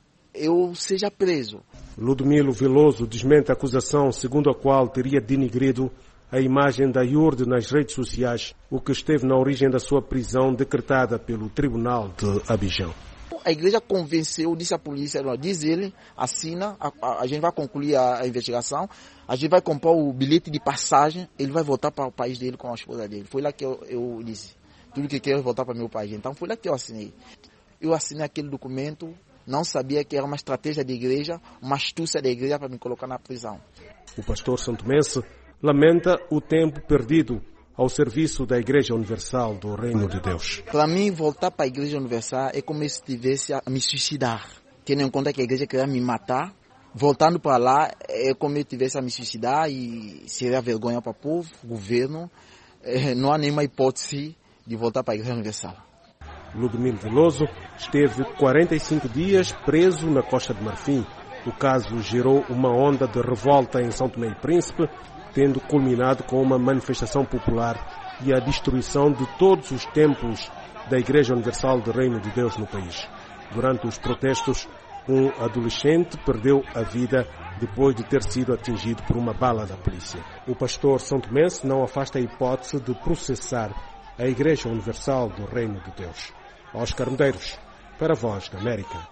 eu seja preso. Ludmilo Veloso desmente a acusação segundo a qual teria denegrido a imagem da I U R D nas redes sociais, o que esteve na origem da sua prisão decretada pelo Tribunal de Abidjan. A igreja convenceu, disse à polícia, diz ele, assina, a, a, a gente vai concluir a, a investigação, a gente vai comprar o bilhete de passagem, ele vai voltar para o país dele com a esposa dele. Foi lá que eu, eu disse, tudo que quero é voltar para o meu país. Então foi lá que eu assinei. Eu assinei aquele documento, não sabia que era uma estratégia da igreja, uma astúcia da igreja para me colocar na prisão. O pastor santomense lamenta o tempo perdido ao serviço da Igreja Universal do Reino de Deus. Para mim, voltar para a Igreja Universal é como se estivesse a me suicidar. Tendo em conta que a igreja queria me matar, voltando para lá é como se eu estivesse a me suicidar e seria vergonha para o povo, o governo. É, não há nenhuma hipótese de voltar para a Igreja Universal. Ludmilo Veloso esteve quarenta e cinco dias preso na Costa do Marfim. O caso gerou uma onda de revolta em São Tomé e Príncipe, tendo culminado com uma manifestação popular e a destruição de todos os templos da Igreja Universal do Reino de Deus no país. Durante os protestos, um adolescente perdeu a vida depois de ter sido atingido por uma bala da polícia. O pastor santomense não afasta a hipótese de processar a Igreja Universal do Reino de Deus. Oscar Medeiros, para a Voz da América.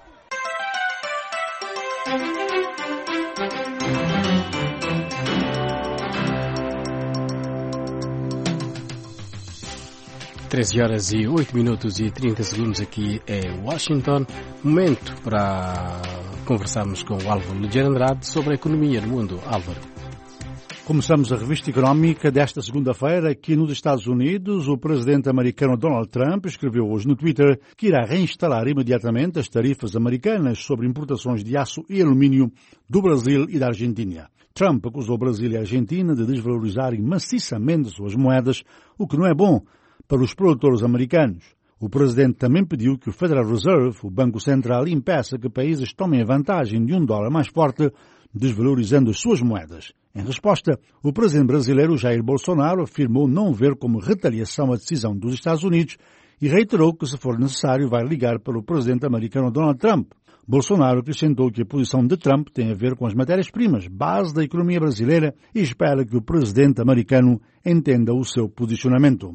treze horas e oito minutos e trinta segundos aqui em Washington. Momento para conversarmos com o Álvaro Ligeiro Andrade sobre a economia no mundo. Álvaro. Começamos a revista económica desta segunda-feira aqui nos Estados Unidos. O presidente americano Donald Trump escreveu hoje no Twitter que irá reinstalar imediatamente as tarifas americanas sobre importações de aço e alumínio do Brasil e da Argentina. Trump acusou o Brasil e a Argentina de desvalorizarem maciçamente suas moedas, o que não é bom para os produtores americanos. O presidente também pediu que o Federal Reserve, o Banco Central, impeça que países tomem a vantagem de um dólar mais forte, desvalorizando as suas moedas. Em resposta, o presidente brasileiro Jair Bolsonaro afirmou não ver como retaliação a decisão dos Estados Unidos e reiterou que, se for necessário, vai ligar para o presidente americano Donald Trump. Bolsonaro acrescentou que a posição de Trump tem a ver com as matérias-primas, base da economia brasileira, e espera que o presidente americano entenda o seu posicionamento.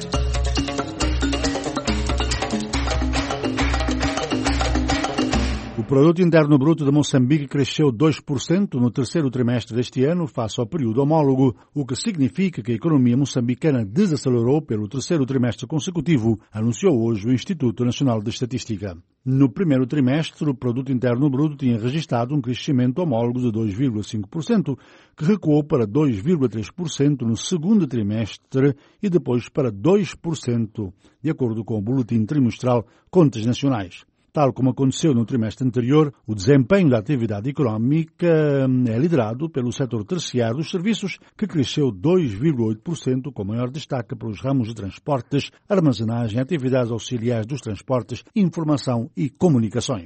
O produto interno bruto de Moçambique cresceu dois por cento no terceiro trimestre deste ano, face ao período homólogo, o que significa que a economia moçambicana desacelerou pelo terceiro trimestre consecutivo, anunciou hoje o Instituto Nacional de Estatística. No primeiro trimestre, o produto interno bruto tinha registrado um crescimento homólogo de dois vírgula cinco por cento, que recuou para dois vírgula três por cento no segundo trimestre e depois para dois por cento, de acordo com o boletim trimestral Contas Nacionais. Tal como aconteceu no trimestre anterior, o desempenho da atividade económica é liderado pelo setor terciário dos serviços, que cresceu dois vírgula oito por cento, com maior destaque para os ramos de transportes, armazenagem, atividades auxiliares dos transportes, informação e comunicações.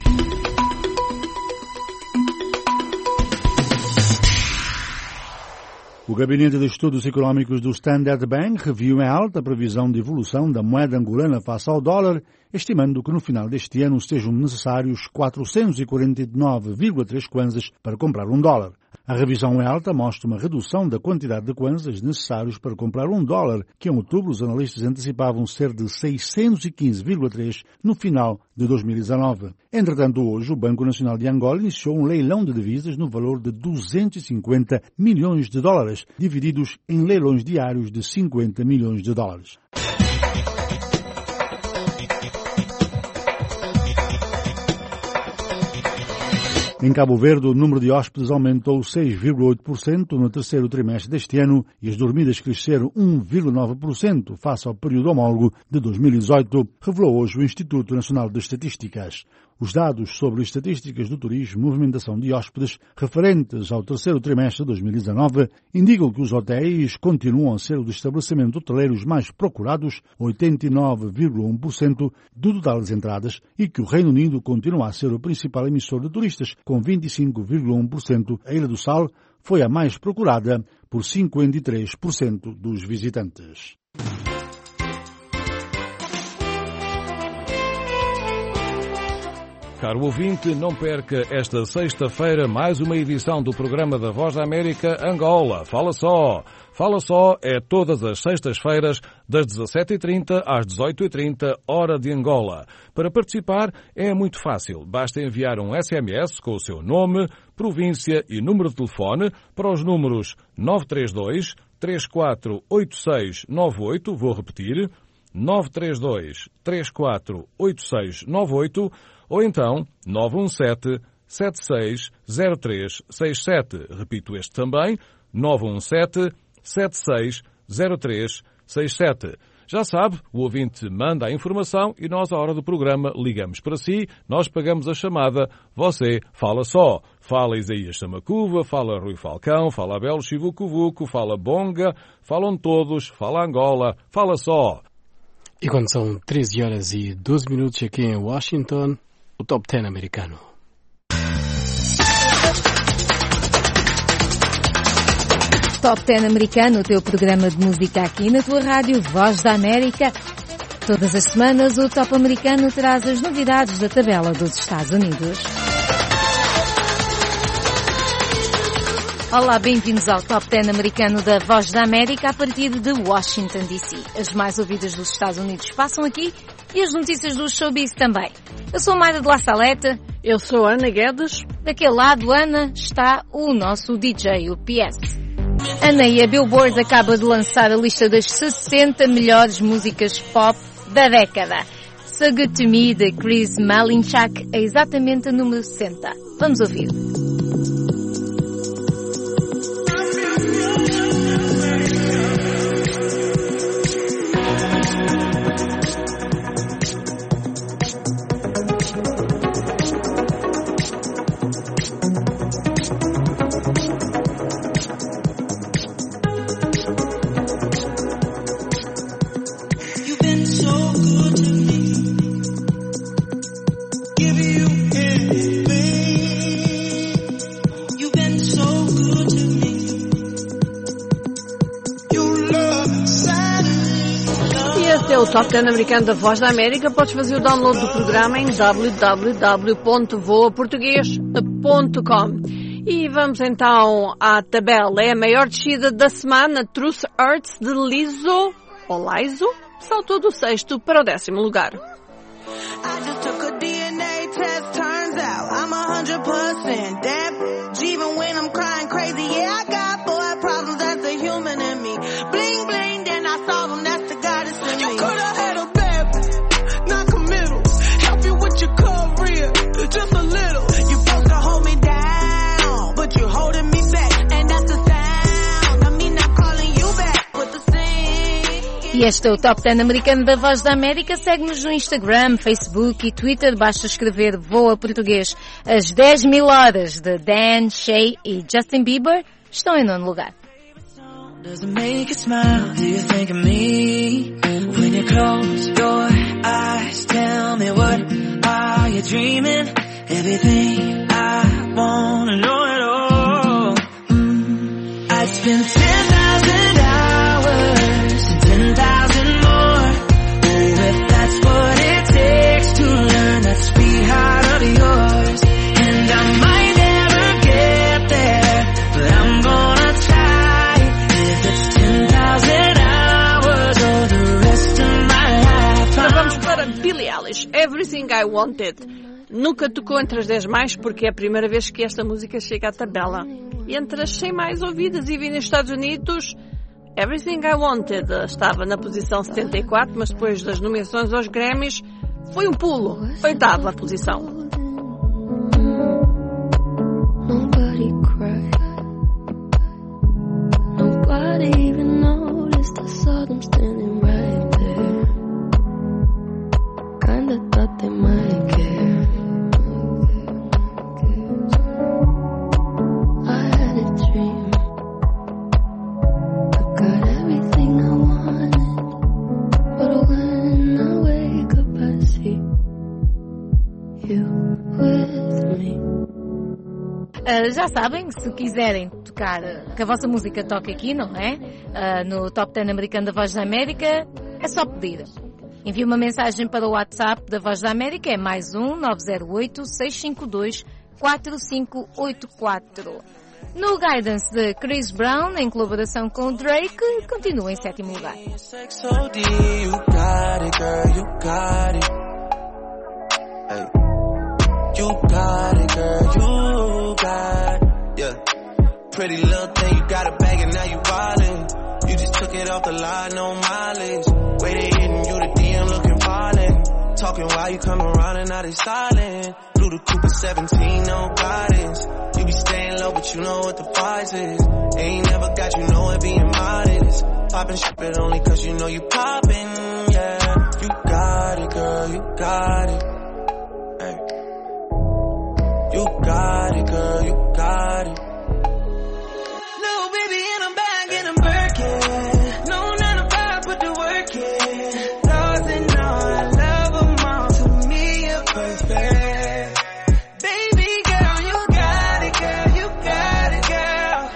O Gabinete de Estudos Económicos do Standard Bank reviu em alta a previsão de evolução da moeda angolana face ao dólar, estimando que no final deste ano sejam necessários quatrocentos e quarenta e nove vírgula três kwanzas para comprar um dólar. A revisão em alta mostra uma redução da quantidade de kwanzas necessários para comprar um dólar, que em outubro os analistas antecipavam ser de seiscentos e quinze vírgula três no final de dois mil e dezanove. Entretanto, hoje o Banco Nacional de Angola iniciou um leilão de divisas no valor de duzentos e cinquenta milhões de dólares, divididos em leilões diários de cinquenta milhões de dólares. Em Cabo Verde, o número de hóspedes aumentou seis vírgula oito por cento no terceiro trimestre deste ano e as dormidas cresceram um vírgula nove por cento face ao período homólogo de dois mil e dezoito, revelou hoje o Instituto Nacional de Estatísticas. Os dados sobre estatísticas do turismo e movimentação de hóspedes referentes ao terceiro trimestre de dois mil e dezanove indicam que os hotéis continuam a ser os estabelecimentos hoteleiros mais procurados, oitenta e nove vírgula um por cento do total das entradas, e que o Reino Unido continua a ser o principal emissor de turistas, com vinte e cinco vírgula um por cento. A Ilha do Sal foi a mais procurada por cinquenta e três por cento dos visitantes. Caro ouvinte, não perca esta sexta-feira mais uma edição do programa da Voz da América Angola. Fala só! Fala só é todas as sextas-feiras, das dezassete e trinta às dezoito e trinta, hora de Angola. Para participar é muito fácil. Basta enviar um S M S com o seu nome, província e número de telefone para os números nove três dois, três quatro oito seis nove oito, vou repetir, nove três dois, três quatro oito seis nove oito, ou então nove um sete, sete seis zero três seis sete. Repito este também, nove um sete, sete seis zero três seis sete. Já sabe, o ouvinte manda a informação e nós, à hora do programa, ligamos para si, nós pagamos a chamada, você fala só. Fala Isaías Samacuva, fala Rui Falcão, fala Abel Chivucuvuco, fala Bonga, falam todos, fala Angola, fala só. E quando são treze horas e doze minutos aqui em Washington, o Top dez americano. Top dez americano, o teu programa de música aqui na tua rádio Voz da América. Todas as semanas o Top americano traz as novidades da tabela dos Estados Unidos. Olá, bem-vindos ao Top dez americano da Voz da América a partir de Washington, D C. As mais ouvidas dos Estados Unidos passam aqui e as notícias do showbiz também. Eu sou Mayra de La Saleta. Eu sou Ana Guedes. Daquele lado, Ana, está o nosso D J, o P S. Ana, e a Billboard acaba de lançar a lista das sessenta melhores músicas pop da década. So Good To Me, de Chris Malinchak, é exatamente a número sessenta. Vamos ouvir. O Top dez americano da Voz da América. Podes fazer o download do programa em w w w ponto voa português ponto com. E vamos então à tabela. É a maior descida da semana. Truth Hurts, de Lizzo, ou Lizzo, saltou do sexto para o décimo lugar. I just took a D N A test, turns out I'm one hundred percent that, even when I'm crying crazy, yeah, I got boy problems, that's a human in me. Bling, bling, then I solve them, that's the goddess in me. You could've had a bad one, not committal, help you with your career, just a little. You supposed to hold me down, but you're holding me back, and that's the sound of me not calling you back with the sing. E este é o Top dez americano da Voz da América. Segue-nos no Instagram, Facebook e Twitter. Basta escrever Voa Português. As dez mil horas de Dan, Shay e Justin Bieber estão em nono lugar. Does it make you smile? Do you think of me? When you close your eyes, tell me what are you dreaming? Everything I wanna know at all. Mm. I'd spend ten thousand hours and ten thousand more. Oh, if that's what it takes to learn that sweetheart of yours. And I might never get there, but I'm gonna try. If it's ten thousand hours or the rest of my life. Então vamos para Billie Eilish, Everything I Wanted. Nunca tocou entre as dez mais porque é a primeira vez que esta música chega à tabela. E entre as cem mais ouvidas e vi nos Estados Unidos, Everything I Wanted estava na posição setenta e quatro, mas depois das nomeações aos Grammys foi um pulo, oitava posição. Nobody cried. Nobody even noticed. I saw them standing right there. Kinda thought they might care. Uh, já sabem, se quiserem tocar, que a vossa música toque aqui, não é? Uh, no Top dez americano da Voz da América, é só pedir. Envie uma mensagem para o WhatsApp da Voz da América, é mais um nove zero oito, seis cinco dois, quatro cinco oito quatro. No Guidance de Chris Brown, em colaboração com o Drake, continua em sétimo lugar. You got it, girl, you got it, yeah. Pretty little thing, you got a bag and now you wildin'. You just took it off the line, no mileage. Waiting, hitting you the D M looking violent. Talking while you come around and now they silent. Blue the Cooper seventeen, no guidance. You be staying low, but you know what the price is. Ain't never got you know it being modest. Poppin' shit, but only cause you know you poppin', yeah. You got it, girl, you got it. Hey. You got it, girl, you got it. No, baby, and I'm back and I'm working. No, nine to five, put the work in. Lost and all, I love them all. To me, you're perfect. Baby girl, you got it, girl, you got it, girl.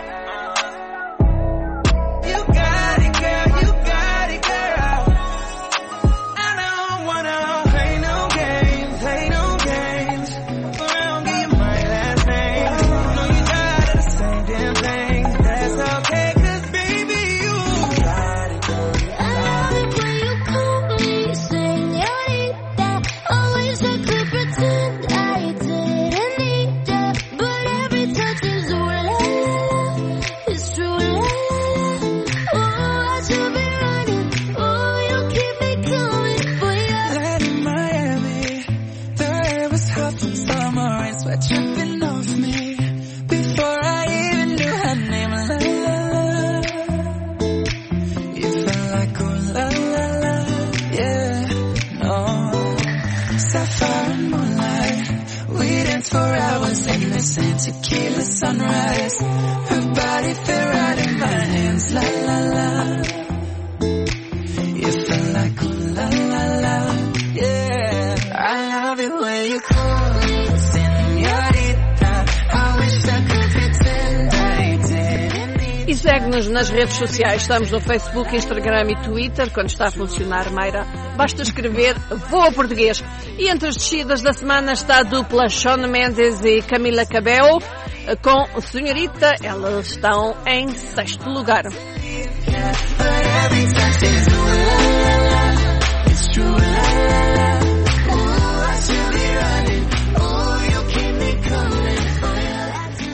You got it, girl, you got it, girl. I don't wanna play no games, play no games. Around, give you my last name. Know you tired of the same damn thing. That's okay, cause baby, you got it, girl, you I love it when you call me señorita. Always I could pretend I didn't need ya, but every touch is ooh la la, it's true la la. Oh, I should be running. Oh, you keep me coming for ya. Light in Miami, the air was hot from summer rain, sweat dripping off me. Before I even knew her name, la la la. You felt like oh la la la, yeah, no. Sapphire and moonlight, we danced for hours in the same tequila sunrise. Her body fit right in my hands, la la la. You felt like oh la la la, yeah. I love it when you call me señorita. I wish I could pretend I didn't. E segue-nos nas redes sociais. Estamos no Facebook, Instagram e Twitter. Quando está a funcionar, Mayra, basta escrever Voa Português. E entre as descidas da semana está a dupla Shawn Mendes e Camila Cabello com Senhorita. Elas estão em sexto lugar. But every touch is ooh la la la, it's true la la la. Ooh, I should be running. Ooh, you keep me coming for you.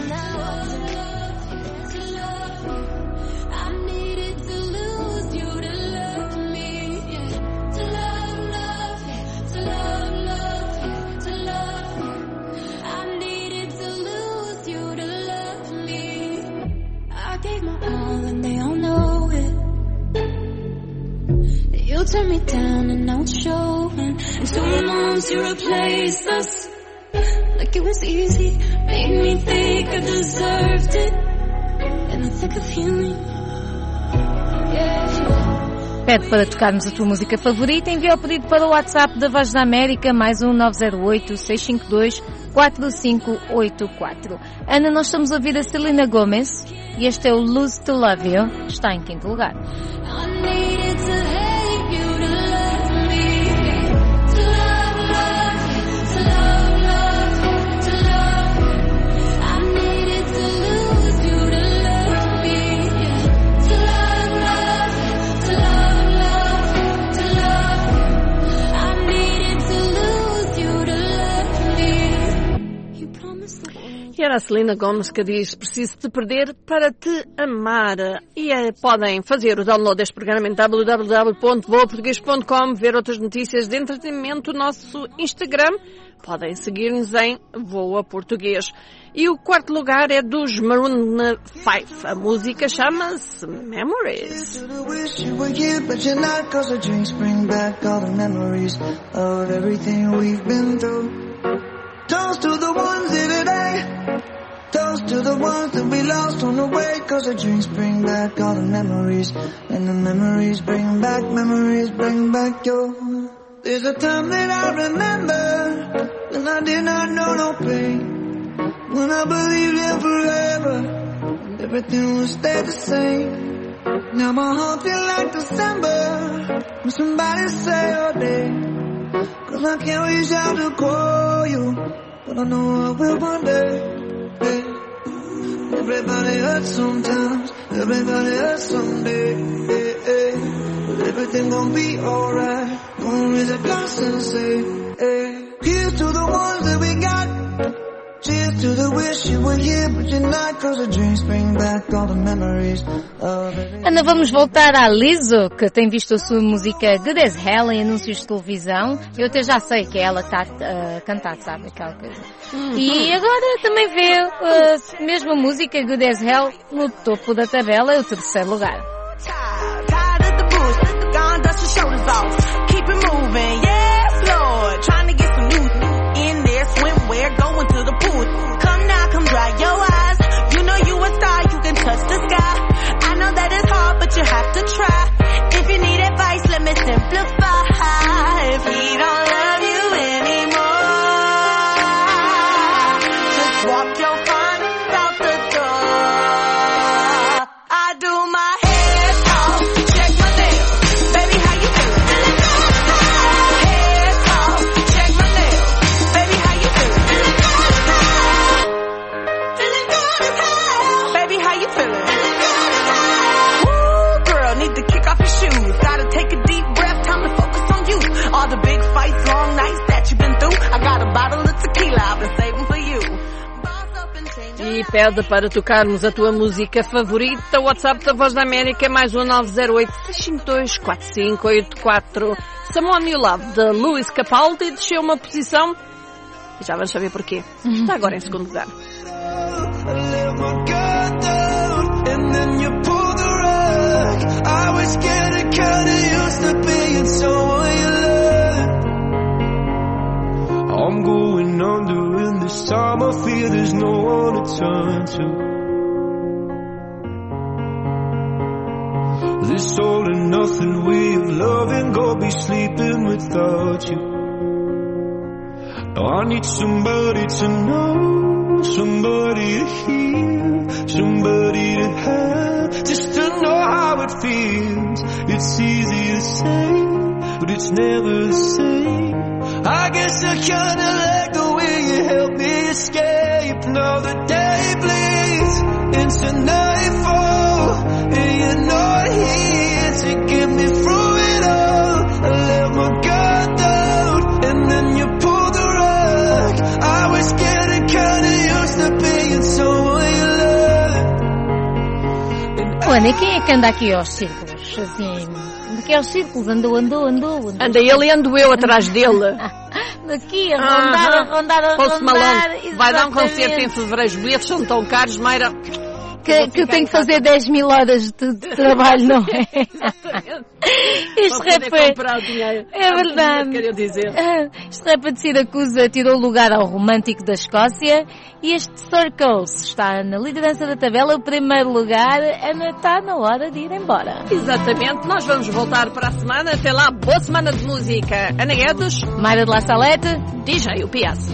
I needed to lose you to love me, yeah. To love, love, yeah. To love, love, yeah. To love, yeah. I needed to lose you to love me. I gave my all and they all know it. turn me down and now it's showing. And two months you replaced us like it was easy. Made me think I deserved it. In the thick of healing. Pede para tocarmos a tua música favorita, envia o pedido para o WhatsApp da Voz da América, mais um nove zero oito, seis cinco dois, quatro cinco oito quatro. Ana, nós estamos a ouvir a Selena Gomez e este é o Lose to Love You, está em quinto lugar. E era a Selena Gomez que diz: preciso te perder para te amar. E é, podem fazer o download deste programa em w w w ponto voa português ponto com, ver outras notícias de entretenimento no nosso Instagram. Podem seguir-nos em Voa Português. E o quarto lugar é dos Maroon five. A música chama-se Memories. Toast to the ones here today. Toast to the ones that we lost on the way. Cause the drinks bring back all the memories. And the memories bring back, memories bring back your... There's a time that I remember when I did not know no pain. When I believed in forever and everything would stay the same. Now my heart feel like December when somebody say your name. Cause I can't reach out to call you, but I know I will one day. Hey. Everybody hurts sometimes, everybody hurts someday. Hey, hey. But everything gon' be alright. Gonna raise a glass and say, hey. Here's to the ones that we got. Cheers to the wish you were here, but you're not. Cause the dreams bring back all the memories of everything. Ana, vamos voltar à Lizzo, que tem visto a sua música Good as Hell em anúncios de televisão. Eu até já sei que é ela que está a cantar, sabe? Aquela coisa. Uhum. E agora também vê a mesma música Good as Hell no topo da tabela, é o terceiro lugar. Going to the pool. Come now, come dry your eyes. You know you a star, you can touch the sky. I know that it's hard, but you have to try. If you need advice, let me simplify. If he don't love you anymore, just walk your fun out the door. I do my head off, check my nails. Baby, how you feeling? Head off, check my nails. Baby, how you feeling? Baby, how you feeling? Woo, girl, need to kick off your shoes. Gotta take a deep breath, time to focus on you. All the big fights, long nights that you've been through. I got a bottle of tequila I've been saving for you. E pede para tocarmos a tua música favorita. O WhatsApp da Voz da América é mais um nove zero oito, seis cinco dois, quatro cinco oito quatro. Someone You Love, de Luis Capaldi, desceu uma posição e já vamos saber porquê. Está agora em segundo lugar. And then you pull the rug. I was getting kinda used to being someone you love. I'm going under, and this time I feel there's no one to turn to. This all and nothing way of loving, go be sleeping without you. Now I need somebody to know, somebody to hear, somebody to have, just to know how it feels. It's easy to say, but it's never the same. I guess I kinda like the way you help me escape. Now the day bleeds into nightfall, and you're not here to get me through it all. I let my guard down, and then you pulled the rug. I was getting kinda used to being someone you love. Ana, quem é que anda aqui aos círculos? Assim, daqui aos círculos, andou, andou, andou. andou. Anda ele e ando eu atrás dele. Daqui, a rondar, ah, a rondar, a Post rondar. Malone vai dar um concerto em fevereiro, os bilhetes são tão caros, Mayra. Que, que eu tenho que fazer dez mil horas de, de trabalho, não é? Exatamente. Este rapaz... comprar o dinheiro. É verdade. Queria dizer. Este rapaz de Siracusa tirou lugar ao romântico da Escócia e este Circles está na liderança da tabela. O primeiro lugar está na hora de ir embora. Exatamente. Nós vamos voltar para a semana. Até lá, boa semana de música. Ana Guedes, Mayra de La Salete, D J U P S.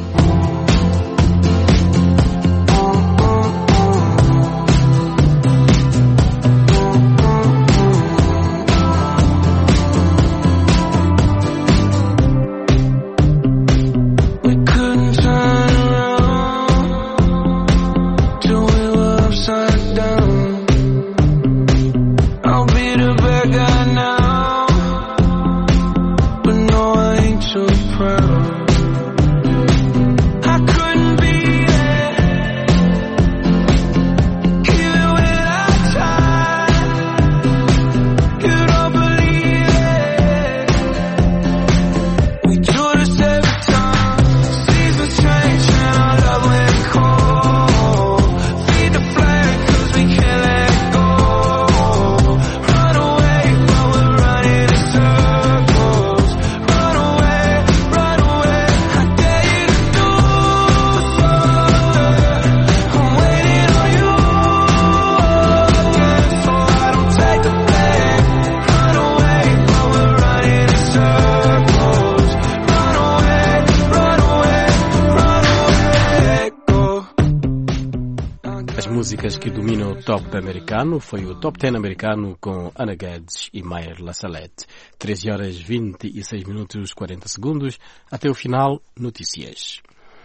Músicas que dominam o top americano foi o Top dez americano com Ana Guedes e Mayra La Salete. treze horas vinte e seis minutos quarenta segundos. Até o final, notícias.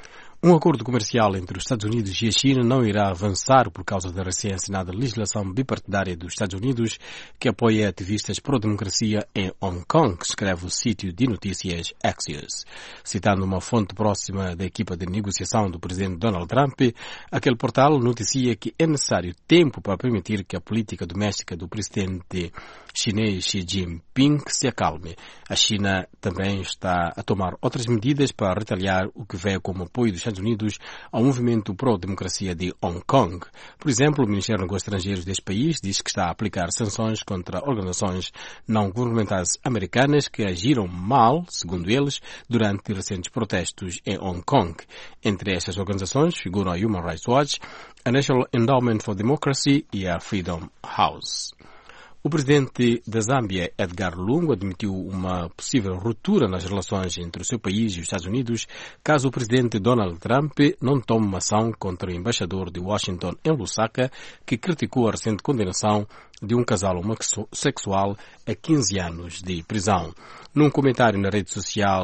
Um acordo comercial entre os Estados Unidos e a China não irá avançar por causa da recém-assinada legislação bipartidária dos Estados Unidos que apoia ativistas pró-democracia em Hong Kong, escreve o sítio de notícias Axios. Citando uma fonte próxima da equipa de negociação do presidente Donald Trump, aquele portal noticia que é necessário tempo para permitir que a política doméstica do presidente chinês Xi Jinping se acalme. A China também está a tomar outras medidas para retaliar o que veio como apoio dos Estados Unidos ao movimento pró-democracia de Hong Kong. Por exemplo, o Ministério dos Negócios Estrangeiros deste país diz que está a aplicar sanções contra organizações não governamentais americanas que agiram mal, segundo eles, durante recentes protestos em Hong Kong. Entre estas organizações figuram a Human Rights Watch, a National Endowment for Democracy e a Freedom House. O presidente da Zâmbia, Edgar Lungu, admitiu uma possível ruptura nas relações entre o seu país e os Estados Unidos caso o presidente Donald Trump não tome uma ação contra o embaixador de Washington em Lusaka, que criticou a recente condenação de um casal homossexual a quinze anos de prisão. Num comentário na rede social,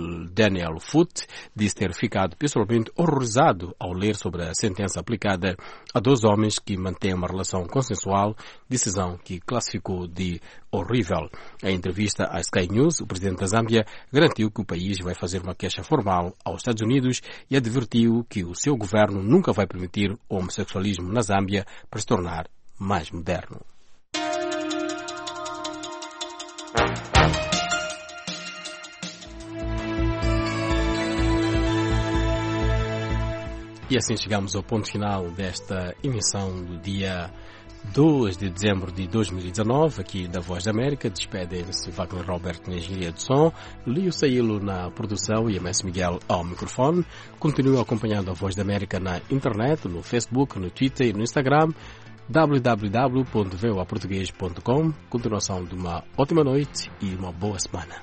Daniel Foot disse ter ficado pessoalmente horrorizado ao ler sobre a sentença aplicada a dois homens que mantêm uma relação consensual, decisão que classificou de horrível. Em entrevista à Sky News, o presidente da Zâmbia garantiu que o país vai fazer uma queixa formal aos Estados Unidos e advertiu que o seu governo nunca vai permitir o homossexualismo na Zâmbia para se tornar mais moderno. E assim chegamos ao ponto final desta emissão do dia dois de dezembro de dois mil e dezanove, aqui da Voz da América. Despedem-se Wagner Robert na engenharia de som, Lio Sailo na produção e a Messi Miguel ao microfone. Continue acompanhando a Voz da América na internet, no Facebook, no Twitter e no Instagram, w w w ponto voa português ponto com. Continuação de uma ótima noite e uma boa semana.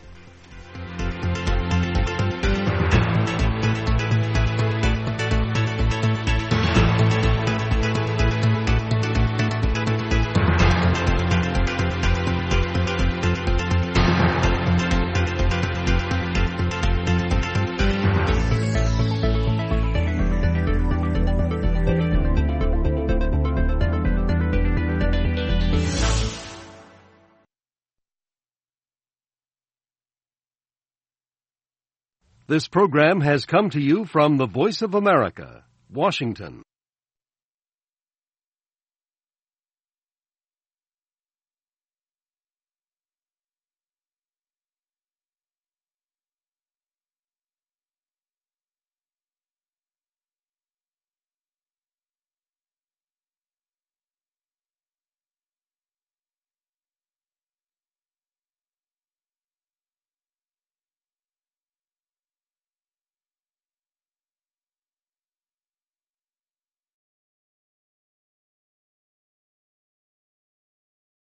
This program has come to you from the Voice of America, Washington.